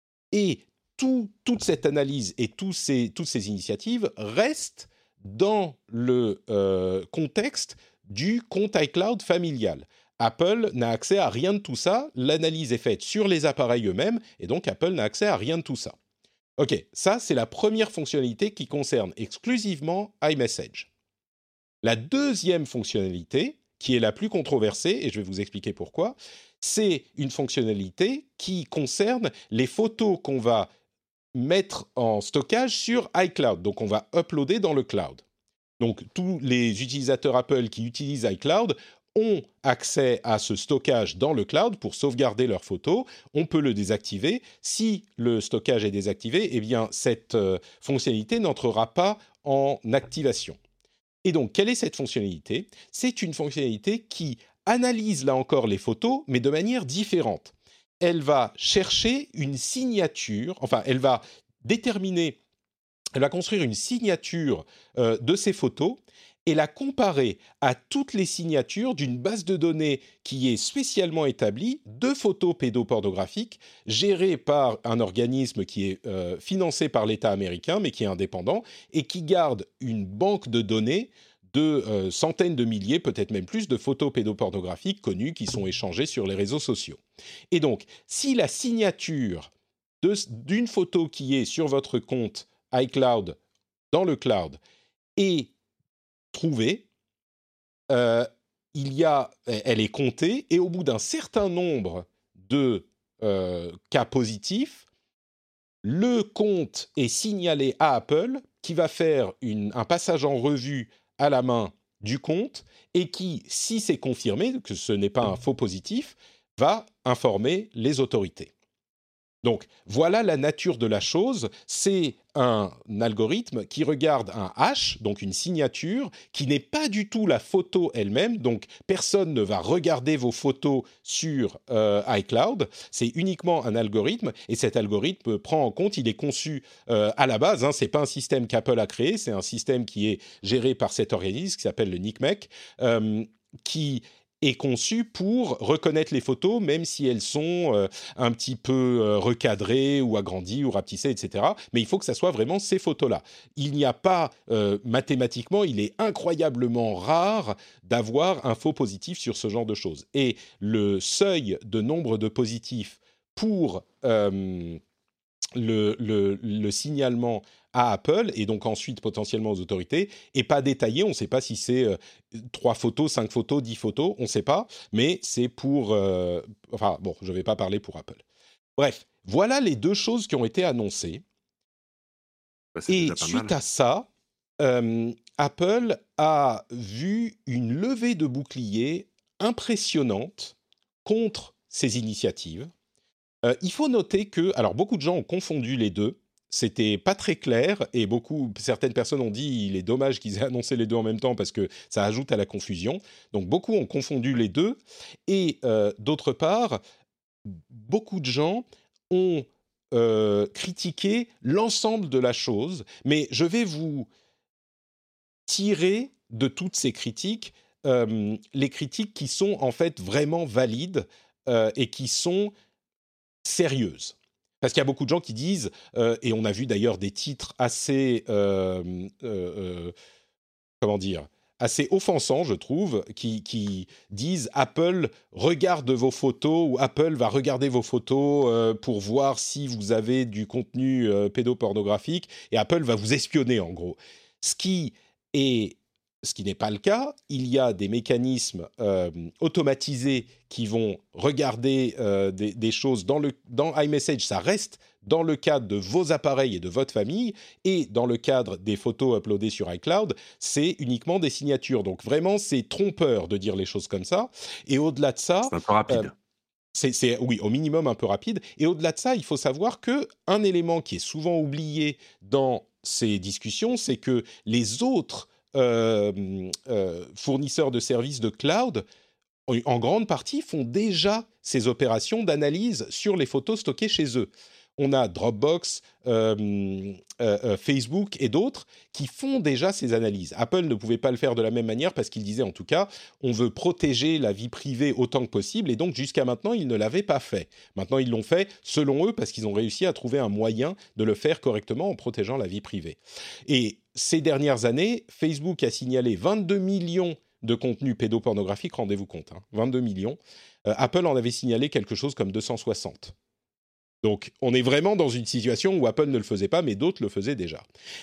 Et tout, toute cette analyse et tous ces, toutes ces initiatives restent dans le euh, contexte du compte iCloud familial. Apple n'a accès à rien de tout ça. L'analyse est faite sur les appareils eux-mêmes et donc Apple n'a accès à rien de tout ça. Ok, ça c'est la première fonctionnalité qui concerne exclusivement iMessage. La deuxième fonctionnalité, qui est la plus controversée, et je vais vous expliquer pourquoi, c'est une fonctionnalité qui concerne les photos qu'on va mettre en stockage sur iCloud. Donc on va uploader dans le cloud. Donc, tous les utilisateurs Apple qui utilisent iCloud ont accès à ce stockage dans le cloud pour sauvegarder leurs photos. On peut le désactiver. Si le stockage est désactivé, eh bien, cette euh, fonctionnalité n'entrera pas en activation. Et donc, quelle est cette fonctionnalité ? C'est une fonctionnalité qui analyse, là encore, les photos, mais de manière différente. Elle va chercher une signature, enfin, elle va déterminer... Elle va construire une signature euh, de ces photos et la comparer à toutes les signatures d'une base de données qui est spécialement établie de photos pédopornographiques gérée par un organisme qui est euh, financé par l'État américain mais qui est indépendant et qui garde une banque de données de euh, centaines de milliers, peut-être même plus, de photos pédopornographiques connues qui sont échangées sur les réseaux sociaux. Et donc, si la signature de, d'une photo qui est sur votre compte iCloud, dans le cloud, est trouvée, euh, il y a, elle est comptée, et au bout d'un certain nombre de euh, cas positifs, le compte est signalé à Apple, qui va faire une, un passage en revue à la main du compte, et qui, si c'est confirmé que ce n'est pas un faux positif, va informer les autorités. Donc, voilà la nature de la chose. C'est un algorithme qui regarde un hash, donc une signature, qui n'est pas du tout la photo elle-même. Donc, personne ne va regarder vos photos sur euh, iCloud. C'est uniquement un algorithme. Et cet algorithme prend en compte, il est conçu euh, à la base. Hein, ce n'est pas un système qu'Apple a créé. C'est un système qui est géré par cet organisme qui s'appelle le N C M E C, euh, qui est conçu pour reconnaître les photos, même si elles sont euh, un petit peu euh, recadrées ou agrandies ou rapetissées, et cetera. Mais il faut que ça soit vraiment ces photos-là. Il n'y a pas, euh, mathématiquement, il est incroyablement rare d'avoir un faux positif sur ce genre de choses. Et le seuil de nombre de positifs pour euh, le, le, le signalement à Apple et donc ensuite potentiellement aux autorités est pas détaillé. On ne sait pas si c'est euh, trois photos, cinq photos, dix photos, on ne sait pas, mais c'est pour... Euh, enfin bon, je ne vais pas parler pour Apple. Bref, voilà les deux choses qui ont été annoncées. Bah, c'est Et déjà pas suite mal. à ça, euh, Apple a vu une levée de bouclier impressionnante contre ces initiatives. Euh, il faut noter que, alors beaucoup de gens ont confondu les deux. C'était pas très clair et beaucoup, certaines personnes ont dit il est dommage qu'ils aient annoncé les deux en même temps parce que ça ajoute à la confusion. Donc beaucoup ont confondu les deux et euh, d'autre part, beaucoup de gens ont euh, critiqué l'ensemble de la chose. Mais je vais vous tirer de toutes ces critiques euh, les critiques qui sont en fait vraiment valides euh, et qui sont sérieuses. Parce qu'il y a beaucoup de gens qui disent, euh, et on a vu d'ailleurs des titres assez, euh, euh, euh, comment dire, assez offensants, je trouve, qui, qui disent Apple regarde vos photos ou Apple va regarder vos photos euh, pour voir si vous avez du contenu euh, pédopornographique et Apple va vous espionner en gros. Ce qui est Ce qui n'est pas le cas, il y a des mécanismes euh, automatisés qui vont regarder euh, des, des choses dans, le, dans iMessage, ça reste dans le cadre de vos appareils et de votre famille, et dans le cadre des photos uploadées sur iCloud, c'est uniquement des signatures. Donc vraiment, c'est trompeur de dire les choses comme ça. Et au-delà de ça... C'est un peu rapide. Euh, C'est, c'est, oui, au minimum un peu rapide. Et au-delà de ça, il faut savoir qu'un élément qui est souvent oublié dans ces discussions, c'est que les autres euh, euh, fournisseurs de services de cloud, en, en grande partie, font déjà ces opérations d'analyse sur les photos stockées chez eux. On a Dropbox, euh, euh, euh, Facebook et d'autres qui font déjà ces analyses. Apple ne pouvait pas le faire de la même manière parce qu'il disait en tout cas, on veut protéger la vie privée autant que possible et donc jusqu'à maintenant, ils ne l'avaient pas fait. Maintenant, ils l'ont fait selon eux parce qu'ils ont réussi à trouver un moyen de le faire correctement en protégeant la vie privée. Et ces dernières années, Facebook a signalé vingt-deux millions de contenus pédopornographiques, rendez-vous compte, hein, vingt-deux millions. Euh, Apple en avait signalé quelque chose comme deux cent soixante. Donc, on est vraiment dans une situation où Apple ne le faisait pas, mais d'autres le faisaient déjà.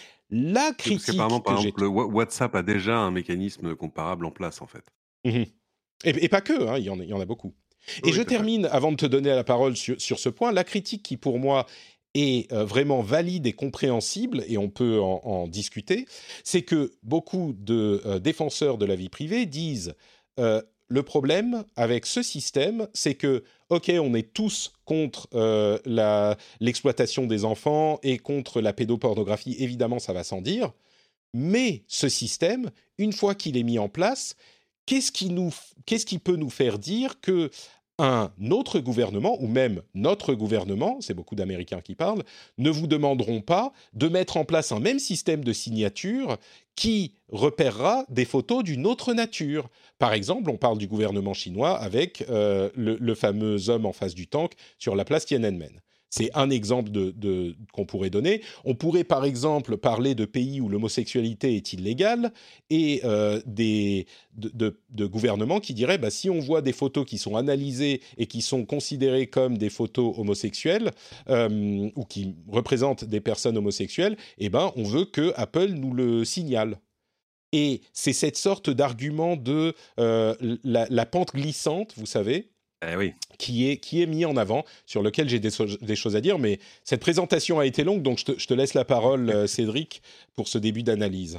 La critique Parce qu'apparemment, par que exemple, j'ai... le WhatsApp a déjà un mécanisme comparable en place, en fait. Mmh. Et, et pas que, hein, il, y en a, il y en a beaucoup. Et Oui, je tout à fait. termine, avant de te donner la parole sur, sur ce point, la critique qui, pour moi, est euh, vraiment valide et compréhensible, et on peut en, en discuter, c'est que beaucoup de euh, défenseurs de la vie privée disent... Euh, le problème avec ce système, c'est que, OK, on est tous contre euh, la, l'exploitation des enfants et contre la pédopornographie, évidemment, ça va sans dire, mais ce système, une fois qu'il est mis en place, qu'est-ce qui, nous, qu'est-ce qui peut nous faire dire que un autre gouvernement, ou même notre gouvernement, c'est beaucoup d'Américains qui parlent, ne vous demanderont pas de mettre en place un même système de signature qui repérera des photos d'une autre nature. Par exemple, on parle du gouvernement chinois avec euh, le, le fameux homme en face du tank sur la place Tiananmen. C'est un exemple de, de, qu'on pourrait donner. On pourrait par exemple parler de pays où l'homosexualité est illégale et euh, des, de, de, de gouvernements qui diraient bah, si on voit des photos qui sont analysées et qui sont considérées comme des photos homosexuelles euh, ou qui représentent des personnes homosexuelles, eh ben, on veut que Apple nous le signale. Et c'est cette sorte d'argument de euh, la, la pente glissante, vous savez, Eh oui. qui est, qui est mis en avant, sur lequel j'ai des, so- des choses à dire, mais cette présentation a été longue, donc je te, je te laisse la parole, euh, Cédric, pour ce début d'analyse.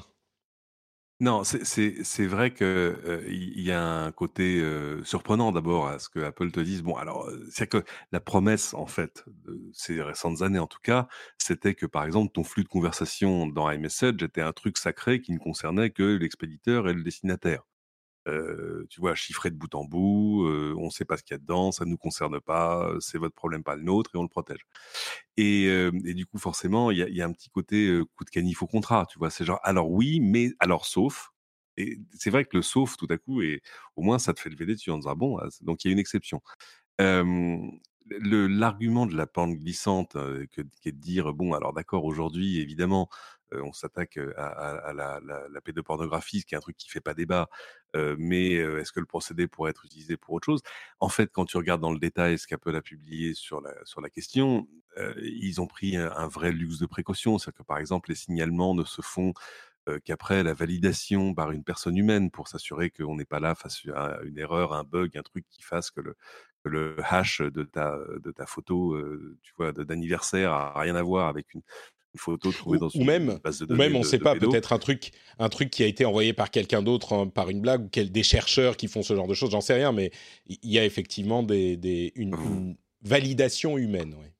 Non, c'est c'est c'est vrai que, heu, il il y a un côté, heu, surprenant d'abord à ce que Apple te dise bon alors, heu, c'est que la promesse en fait de ces récentes années en tout cas, c'était que par exemple ton flux de conversation dans iMessage était un truc sacré qui ne concernait que l'expéditeur et le destinataire. Heu, tu vois? Chiffré de bout en bout, heu, on ne sait pas ce qu'il y a dedans, ça ne nous concerne pas, heu, c'est votre problème pas le nôtre et on le protège. Et hem et du coup, forcément, il y a il y a un petit côté, heu, coup de canif au contrat, tu vois? C'est genre: «Alors oui, mais alors sauf» et c'est vrai que le sauf, tout à coup et au moins ça te fait lever les yeux en disant: «Ah bon?» ah, c donc il y a une exception. Hem, le L'argument de la pente glissante, heu, que qui est de dire: «Bon, alors d'accord, aujourd'hui, évidemment, heu, on s'attaque, heu, à à à la la la pédopornographie, ce qui est un truc qui fait pas débat, heu, mais heu, est-ce que le procédé pourrait être utilisé pour autre chose?» En fait, quand tu regardes dans le détail ce qu'Apple a publié sur la sur la question, heu, ils ont pris un un vrai luxe de précaution. C'est-à-dire que, par exemple, les signalements ne se font heu, qu'après la validation par une personne humaine pour s'assurer qu'on n'est pas là face à une erreur, un bug, un truc qui fasse que le que le hash de ta de ta photo, heu, tu vois, de d'anniversaire a rien à voir avec une une photo trouvée Ou, dans ou une même, base de ou données même, on ne de sait de pas, pédos. peut-être un truc, un truc qui a été envoyé par quelqu'un d'autre, hein, par une blague, ou quel- des chercheurs qui font ce genre de choses, j'en sais rien, mais il y a effectivement des, des- une, une validation humaine. Ouais.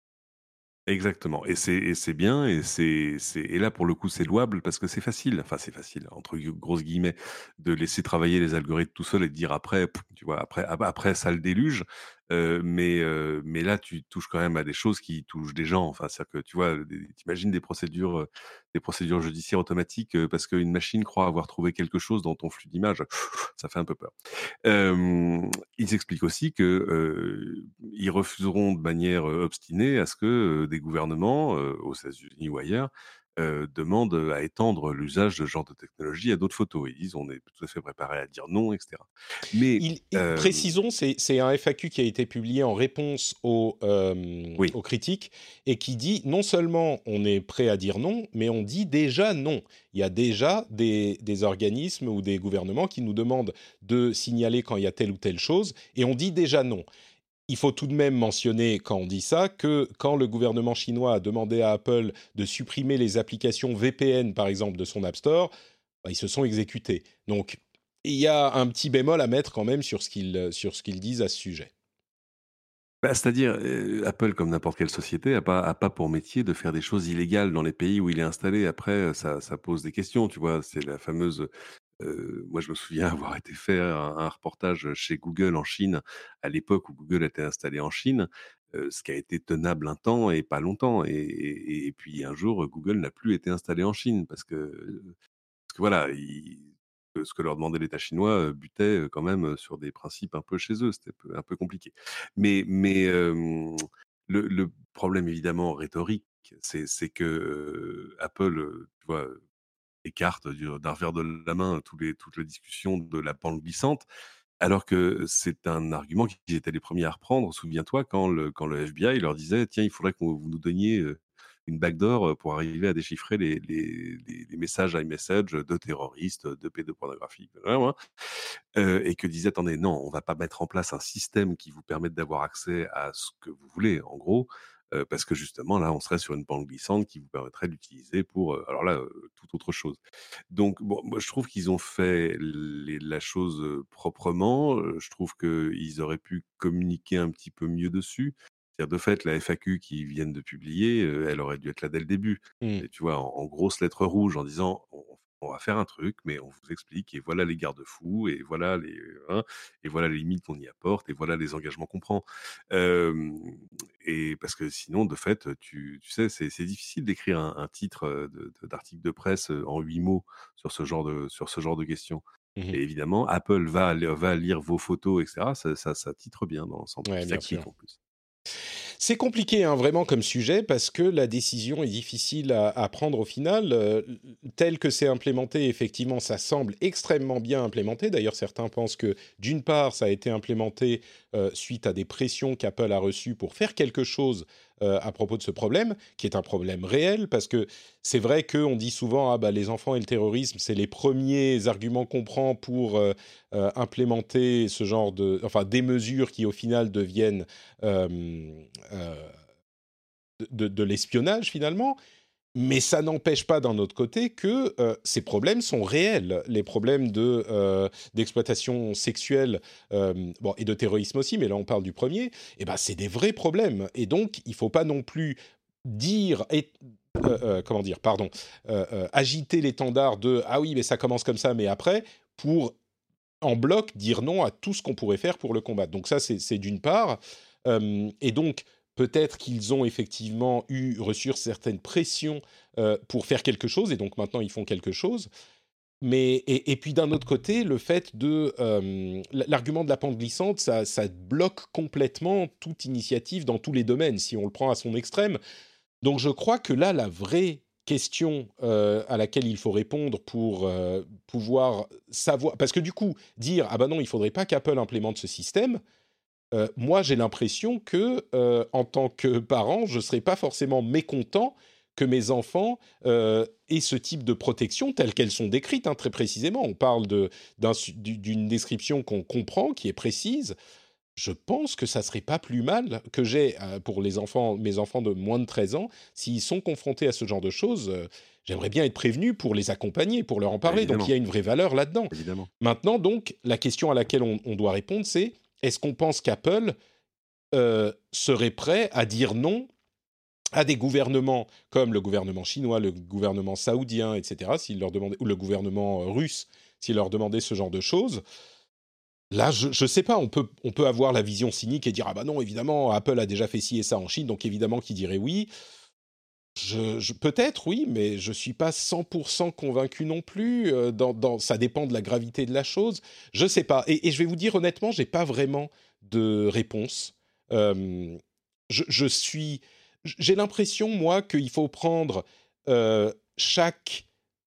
Exactement et c'est et c'est bien et c'est c'est et là pour le coup c'est louable parce que c'est facile, enfin c'est facile entre gu grosses guillemets de laisser travailler les algorithmes tout seul et de dire après, pff, tu vois? Après ap après ça le déluge, heu, mais heu, mais là tu touches quand même à des choses qui touchent des gens. Enfin c'est-à-dire que tu vois? Des tu des procédures, heu, des procédures judiciaires automatiques, heu, parce qu'une machine croit avoir trouvé quelque chose dans ton flux d'images, ça fait un peu peur. Hem, ils expliquent aussi que, heu, ils refuseront de manière, heu, obstinée à ce que, heu, des gouvernements, heu, aux États-Unis ou ailleurs, heu, demandent, à étendre l'usage de ce genre de technologie à d'autres photos. Ils disent: «On est tout à fait préparés à dire non» et cetera. Mais, Il, il- hem précisons, c'est, c'est un F A Q qui a été publié en réponse aux, euh, oui, aux critiques et qui dit non seulement on est prêt à dire non, mais on dit déjà non. Il y a déjà des, des organismes ou des gouvernements qui nous demandent de signaler quand il y a telle ou telle chose et on dit déjà non. Il faut tout de même mentionner, quand on dit ça, que quand le gouvernement chinois a demandé à Apple de supprimer les applications V P N, par exemple, de son App Store, bah, ils se sont exécutés. Donc, il y a un petit bémol à mettre quand même sur ce qu'ils, sur ce qu'ils disent à ce sujet. bah, c'est-à-dire, heu, Apple comme n'importe quelle société a pas a pas pour métier de faire des choses illégales dans les pays où il est installé. Après, heu, ça ça pose des questions, tu vois? C'est la fameuse. Heu, moi, je me souviens avoir été faire un un reportage chez Google en Chine, à l'époque où Google était installé en Chine, heu, ce qui a été tenable un temps et pas longtemps et et et puis un jour, Google n'a plus été installé en Chine parce que, heu, parce que voilà, ils heu, ce que leur demandait l'État chinois, heu, butait, heu, quand même, heu, sur des principes un peu chez eux. C'était peu un peu compliqué. Mais mais hem, le le problème évidemment rhétorique, c'est c'est que, heu, Apple, heu, tu vois, écarte du d'un revers de la main tous les toutes les discussions de la pente glissante, alors que c'est un argument qu'ils étaient les premiers à reprendre. Souviens-toi quand le quand le F B I leur disait: «Tiens, il faudrait que vous nous donniez, heu, une backdoor, heu, pour arriver à déchiffrer les les les les messages iMessage de terroristes, de pédopornographie», heu et que disait: «Attendez, non, on va pas mettre en place un système qui vous permette d'avoir accès à ce que vous voulez, en gros, heu, parce que justement là, on serait sur une pente glissante qui vous permettrait d'utiliser pour, heu» alors là, heu, toute autre chose. Donc bon, moi je trouve qu'ils ont fait les la chose, heu, proprement, heu, je trouve qu'ils auraient pu communiquer un petit peu mieux dessus. C'est-à-dire de fait, la F A Q qu'ils viennent de publier, heu, elle aurait dû être là dès le début Hmm. et tu vois, en en grosses lettres rouges en disant: «On on va faire un truc, mais on vous explique et voilà les garde-fous et voilà les, hein, et voilà les limites qu'on y apporte et voilà les engagements qu'on prend». Hem Et parce que sinon, de fait, tu tu sais, c'est c'est difficile d'écrire un un titre, heu, de de d'article de presse, heu, en huit mots sur ce genre de sur ce genre de questions. Mhm. Et évidemment, Apple va li va lire vos photos et cetera, ça ça ça titre bien dans l'ensemble. Ouais, Puis ça bien sûr. clique en plus. C'est compliqué, hein, vraiment, comme sujet, parce que la décision est difficile à, à prendre au final. Euh, tel que c'est implémenté, effectivement, ça semble extrêmement bien implémenté. D'ailleurs, certains pensent que, d'une part, ça a été implémenté euh, suite à des pressions qu'Apple a reçues pour faire quelque chose euh, à propos de ce problème, qui est un problème réel, parce que c'est vrai qu'on dit souvent ah bah les enfants et le terrorisme, c'est les premiers arguments qu'on prend pour euh, euh, implémenter ce genre de, enfin des mesures qui au final deviennent euh, euh, de, de, de l'espionnage finalement. Mais ça n'empêche pas d'un autre côté que euh, ces problèmes sont réels. Les problèmes de, euh, d'exploitation sexuelle euh, bon, et de terrorisme aussi, mais là on parle du premier, et ben, c'est des vrais problèmes. Et donc il ne faut pas non plus dire, et, euh, euh, comment dire, pardon, euh, euh, agiter l'étendard de « ah oui, mais ça commence comme ça, mais après », pour en bloc dire non à tout ce qu'on pourrait faire pour le combattre. Donc ça, c'est, c'est d'une part. Euh, et donc, peut-être qu'ils ont effectivement eu, reçu certaines pressions euh, pour faire quelque chose, et donc maintenant ils font quelque chose. Mais, et, et puis d'un autre côté, le fait de... Euh, l'argument de la pente glissante, ça, ça bloque complètement toute initiative dans tous les domaines, si on le prend à son extrême. Donc je crois que là, la vraie question euh, à laquelle il faut répondre pour euh, pouvoir savoir... Parce que du coup, dire « ah ben non, il ne faudrait pas qu'Apple implémente ce système », Euh, moi, j'ai l'impression que, euh, en tant que parent, je ne serais pas forcément mécontent que mes enfants euh, aient ce type de protection telles qu'elles sont décrites, hein, très précisément. On parle de, d'un, d'une description qu'on comprend, qui est précise. Je pense que ça ne serait pas plus mal que j'ai, euh, pour les enfants, mes enfants de moins de treize ans, s'ils sont confrontés à ce genre de choses, euh, j'aimerais bien être prévenu pour les accompagner, pour leur en parler. Évidemment. Donc, il y a une vraie valeur là-dedans. Évidemment. Maintenant, donc, la question à laquelle on, on doit répondre, c'est est-ce qu'on pense qu'Apple euh, serait prêt à dire non à des gouvernements comme le gouvernement chinois, le gouvernement saoudien, et cetera, s'ils leur demandaient, ou le gouvernement russe, s'ils leur demandaient ce genre de choses? Là, je ne sais pas, on peut, on peut avoir la vision cynique et dire « Ah bah non, évidemment, Apple a déjà fait ci et ça en Chine, donc évidemment qu'ils diraient oui ». Je, je, peut-être, oui, mais je ne suis pas cent pour cent convaincu non plus. Euh, dans, dans, ça dépend de la gravité de la chose. Je ne sais pas. Et, et je vais vous dire honnêtement, je n'ai pas vraiment de réponse. Euh, je, je suis, j'ai l'impression, moi, qu'il faut prendre euh, chaque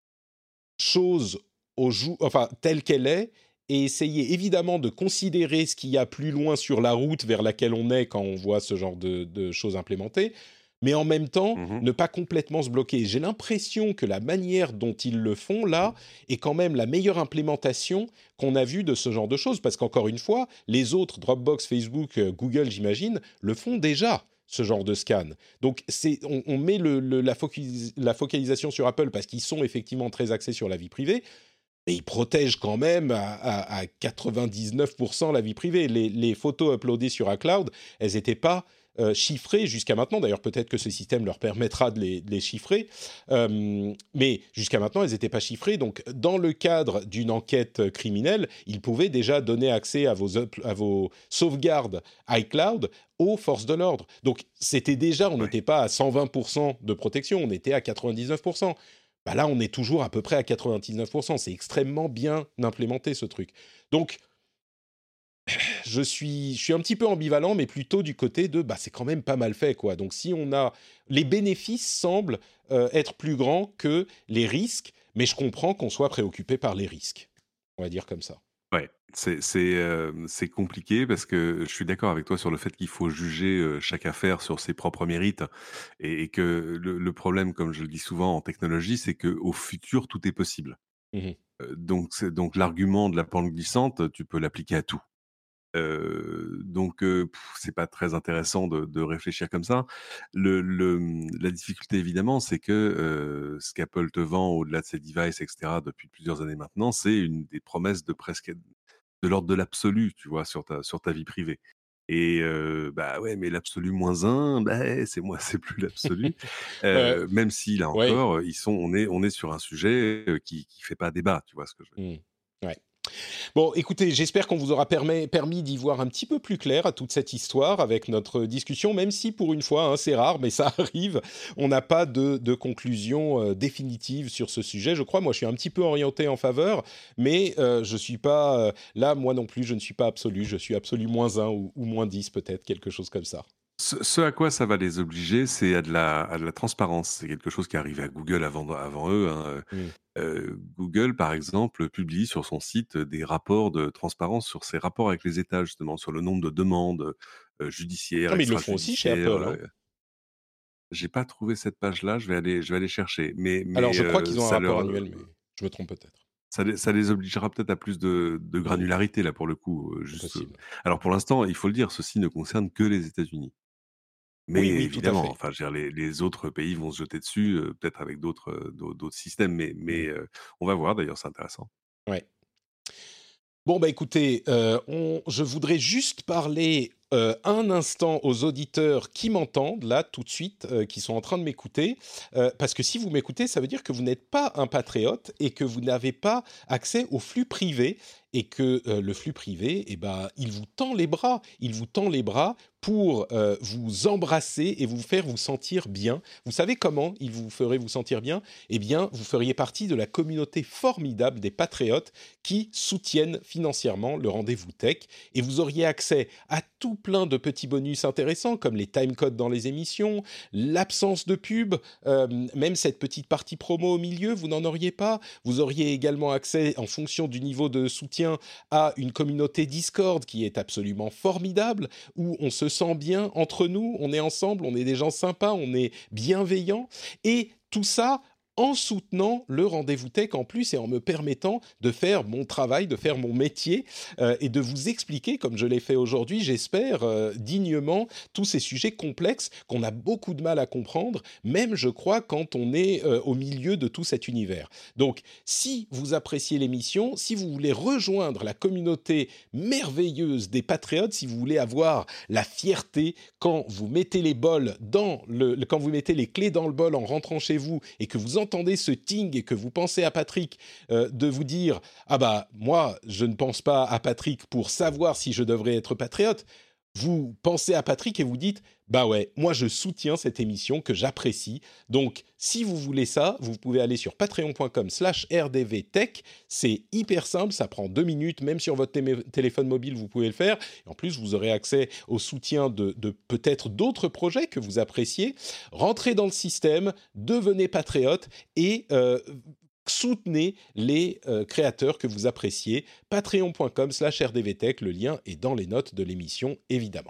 chose au jour, enfin, telle qu'elle est, et essayer évidemment de considérer ce qu'il y a plus loin sur la route vers laquelle on est quand on voit ce genre de, de choses implémentées, mais en même temps, Mmh. ne pas complètement se bloquer. J'ai l'impression que la manière dont ils le font là est quand même la meilleure implémentation qu'on a vue de ce genre de choses, parce qu'encore une fois, les autres, Dropbox, Facebook, euh, Google, j'imagine, le font déjà, ce genre de scan. Donc, c'est, on, on met le, le, la, focalis- la focalisation sur Apple parce qu'ils sont effectivement très axés sur la vie privée, mais ils protègent quand même à, à, à quatre-vingt-dix-neuf pour cent la vie privée. Les, les photos uploadées sur iCloud, elles n'étaient pas euh, chiffrées jusqu'à maintenant. D'ailleurs, peut-être que ce système leur permettra de les, de les chiffrer. Euh, mais jusqu'à maintenant, elles n'étaient pas chiffrées. Donc, dans le cadre d'une enquête criminelle, ils pouvaient déjà donner accès à vos, up, à vos sauvegardes iCloud aux forces de l'ordre. Donc, c'était déjà, on n'était Ouais. pas à cent vingt pour cent de protection, on était à quatre-vingt-dix-neuf pour cent. Bah là, on est toujours à peu près à quatre-vingt-dix-neuf pour cent. C'est extrêmement bien implémenté, ce truc. Donc, je suis, je suis un petit peu ambivalent, mais plutôt du côté de, bah, c'est quand même pas mal fait, quoi. Donc, si on a... Les bénéfices semblent euh, être plus grands que les risques, mais je comprends qu'on soit préoccupé par les risques. On va dire comme ça. Ouais, c'est c'est, heu, c'est compliqué parce que je suis d'accord avec toi sur le fait qu'il faut juger, heu, chaque affaire sur ses propres mérites et et que le le problème, comme je le dis souvent en technologie, c'est qu'au futur, tout est possible. Mmh. Heu, donc c'est donc l'argument de la pente glissante, tu peux l'appliquer à tout. Heu, donc heu, c'est pas très intéressant de de réfléchir comme ça. Le le, mmh, la difficulté évidemment, c'est que, heu, ce qu'Apple te vend au-delà de ses devices et cetera depuis plusieurs années maintenant, c'est une des promesses de presque de l'ordre de l'absolu, tu vois? Sur ta sur ta vie privée et heu, bah, ouais, mais l'absolu moins un, bah, c'est moins c'est plus l'absolu. Euh, Heu, même si là ouais. encore, ils sont on est on est sur un sujet, heu, qui qui fait pas débat, tu vois ce que je veux dire? Mmh. Ouais. Bon, écoutez, j'espère qu'on vous aura permis, permis d'y voir un petit peu plus clair à toute cette histoire avec notre discussion, même si pour une fois, hein, c'est rare, mais ça arrive, on n'a pas de, de conclusion euh, définitive sur ce sujet. Je crois, moi, je suis un petit peu orienté en faveur, mais euh, je suis pas, euh, là, moi non plus, je ne suis pas absolu, je suis absolu moins un ou, ou moins dix peut-être, quelque chose comme ça. ce, ce à quoi ça va les obliger, c'est à de la, à de la transparence. C'est quelque chose qui est arrivé à Google avant, avant eux. Hein. Mmh. Euh, Google, par exemple, publie sur son site des rapports de transparence sur ses rapports avec les États, justement, sur le nombre de demandes euh, judiciaires, Ah, mais ils le font aussi chez extrajudiciaires. Apple, hein. Euh, j'ai pas trouvé cette page-là. Je vais aller, je vais aller chercher. Mais, Alors, mais je crois euh, qu'ils ont un ça rapport leur, annuel, mais je me trompe peut-être. Ça les, ça les obligera peut-être à plus de, de Oui, granularité, là, pour le coup. euh, c'est Juste, euh. possible. Alors, pour l'instant, il faut le dire, ceci ne concerne que les États-Unis. Mais Oui, oui, tout à évidemment, fait. enfin, je veux dire, les, les autres pays vont se jeter dessus, euh, peut-être avec d'autres, euh, d'au- d'autres systèmes. Mais, mais Mmh. euh, on va voir, d'ailleurs, c'est intéressant. Ouais. Bon, bah écoutez, euh, on, je voudrais juste parler euh, un instant aux auditeurs qui m'entendent là tout de suite, euh, qui sont en train de m'écouter, euh, parce que si vous m'écoutez, ça veut dire que vous n'êtes pas un patriote et que vous n'avez pas accès au flux privé et que euh, le flux privé, eh ben, il vous tend les bras, il vous tend les bras pour euh, vous embrasser et vous faire vous sentir bien. Vous savez comment il vous ferait vous sentir bien ? Eh bien, vous feriez partie de la communauté formidable des patriotes qui soutiennent financièrement le rendez-vous tech et vous auriez accès à tout plein de petits bonus intéressants comme les timecodes dans les émissions, l'absence de pub, euh, même cette petite partie promo au milieu, vous n'en auriez pas. Vous auriez également accès, en fonction du niveau de soutien, à une communauté Discord qui est absolument formidable, où on se sent bien entre nous, on est ensemble, on est des gens sympas, on est bienveillants, et tout ça en soutenant le rendez-vous tech en plus et en me permettant de faire mon travail, de faire mon métier euh, et de vous expliquer, comme je l'ai fait aujourd'hui, j'espère, euh, dignement, tous ces sujets complexes qu'on a beaucoup de mal à comprendre, même, je crois, quand on est euh, au milieu de tout cet univers. Donc, si vous appréciez l'émission, si vous voulez rejoindre la communauté merveilleuse des patriotes, si vous voulez avoir la fierté quand vous mettez les bols dans le, quand vous mettez les clés dans le bol en rentrant chez vous et que vous entendez ce ting et que vous pensez à Patrick, euh, de vous dire « Ah bah, moi, je ne pense pas à Patrick pour savoir si je devrais être patriote », vous pensez à Patrick et vous dites « Bah ouais, moi je soutiens cette émission que j'apprécie. » Donc, si vous voulez ça, vous pouvez aller sur patreon.com slash rdvtech. C'est hyper simple, ça prend deux minutes, même sur votre té- téléphone mobile, vous pouvez le faire. Et en plus, vous aurez accès au soutien de, de peut-être d'autres projets que vous appréciez. Rentrez dans le système, devenez patriote et euh, soutenez les euh, créateurs que vous appréciez. Patreon.com slash rdvtech, le lien est dans les notes de l'émission, évidemment.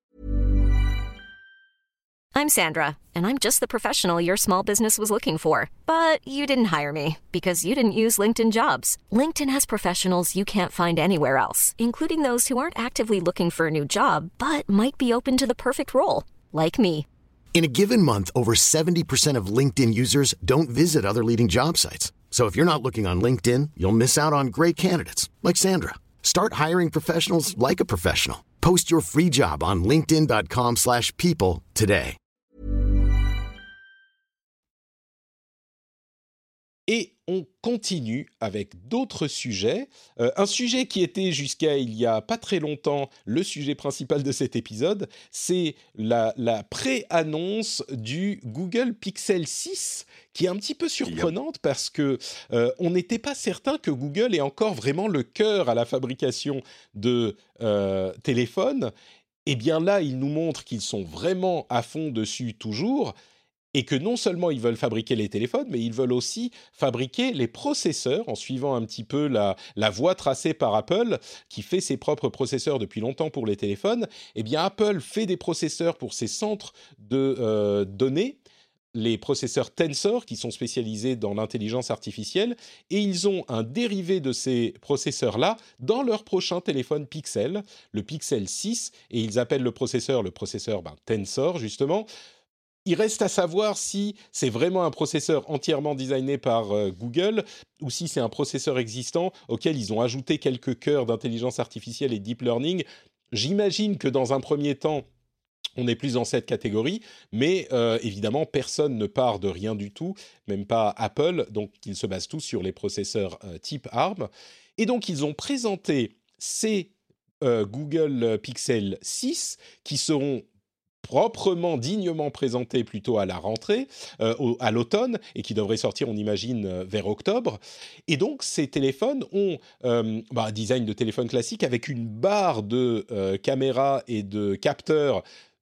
I'm Sandra, and I'm just the professional your small business was looking for. But you didn't hire me because you didn't use LinkedIn Jobs. LinkedIn has professionals you can't find anywhere else, including those who aren't actively looking for a new job, but might be open to the perfect role, like me. In a given month, over seventy percent of LinkedIn users don't visit other leading job sites. So if you're not looking on LinkedIn, you'll miss out on great candidates like Sandra. Start hiring professionals like a professional. Post your free job on linkedin.com slash people today. Et on continue avec d'autres sujets. Euh, un sujet qui était jusqu'à il y a pas très longtemps le sujet principal de cet épisode, c'est la, la pré-annonce du Google Pixel six, qui est un petit peu surprenante parce que euh, on n'était pas certain que Google ait encore vraiment le cœur à la fabrication de euh, téléphones. Et bien là, ils nous montrent qu'ils sont vraiment à fond dessus toujours. Et que non seulement ils veulent fabriquer les téléphones, mais ils veulent aussi fabriquer les processeurs en suivant un petit peu la, la voie tracée par Apple, qui fait ses propres processeurs depuis longtemps pour les téléphones. Eh bien, Apple fait des processeurs pour ses centres de euh, données, les processeurs Tensor, qui sont spécialisés dans l'intelligence artificielle, et ils ont un dérivé de ces processeurs-là dans leur prochain téléphone Pixel, le Pixel six, et ils appellent le processeur le processeur ben, Tensor, justement. Il reste à savoir si c'est vraiment un processeur entièrement designé par euh, Google ou si c'est un processeur existant auquel ils ont ajouté quelques cœurs d'intelligence artificielle et deep learning. J'imagine que dans un premier temps, on est plus dans cette catégorie, mais euh, évidemment, personne ne part de rien du tout, même pas Apple, donc ils se basent tous sur les processeurs euh, type ARM. Et donc, ils ont présenté ces euh, Google Pixel six qui seront proprement, dignement présenté plutôt à la rentrée, euh, au, à l'automne, et qui devrait sortir, on imagine, euh, vers octobre. Et donc, ces téléphones ont euh, bah, un design de téléphone classique avec une barre de euh, caméras et de capteurs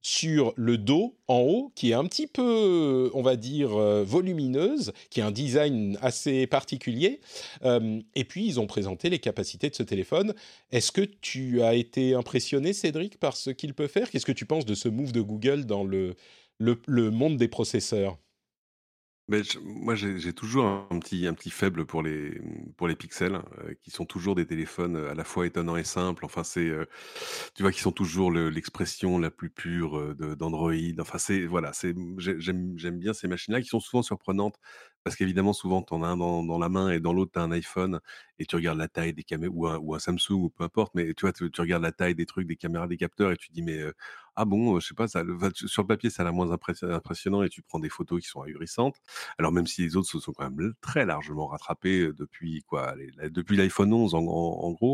sur le dos en haut, qui est un petit peu, on va dire, euh, volumineuse, qui a un design assez particulier. Euh, et puis, ils ont présenté les capacités de ce téléphone. Est-ce que tu as été impressionné, Cédric, par ce qu'il peut faire ? Qu'est-ce que tu penses de ce move de Google dans le, le, le monde des processeurs ? Mais je- moi, j'ai j'ai toujours un petit, un petit faible pour les, pour les pixels, euh, qui sont toujours des téléphones euh, à la fois étonnants et simples. Enfin, c'est, euh, tu vois, qui sont toujours le- l'expression la plus pure euh, de- d'Android. Enfin, c'est, voilà, c'est, j'ai- j'aime, j'aime bien ces machines-là qui sont souvent surprenantes parce qu'évidemment, souvent, t'en as un dans, dans la main et dans l'autre, t'as un iPhone et tu regardes la taille des caméras ou un, ou un Samsung ou peu importe, mais tu vois, tu, tu regardes la taille des trucs, des caméras, des capteurs et tu dis, mais euh, ah bon, euh, je sais pas, ça, le- sur le papier, ça a l'air moins impressi- impressionnant et tu prends des photos qui sont ahurissantes. Alors même si les autres se sont quand même l- très largement rattrapés euh, depuis quoi, allez, la- depuis l'iPhone onze en, en- en gros.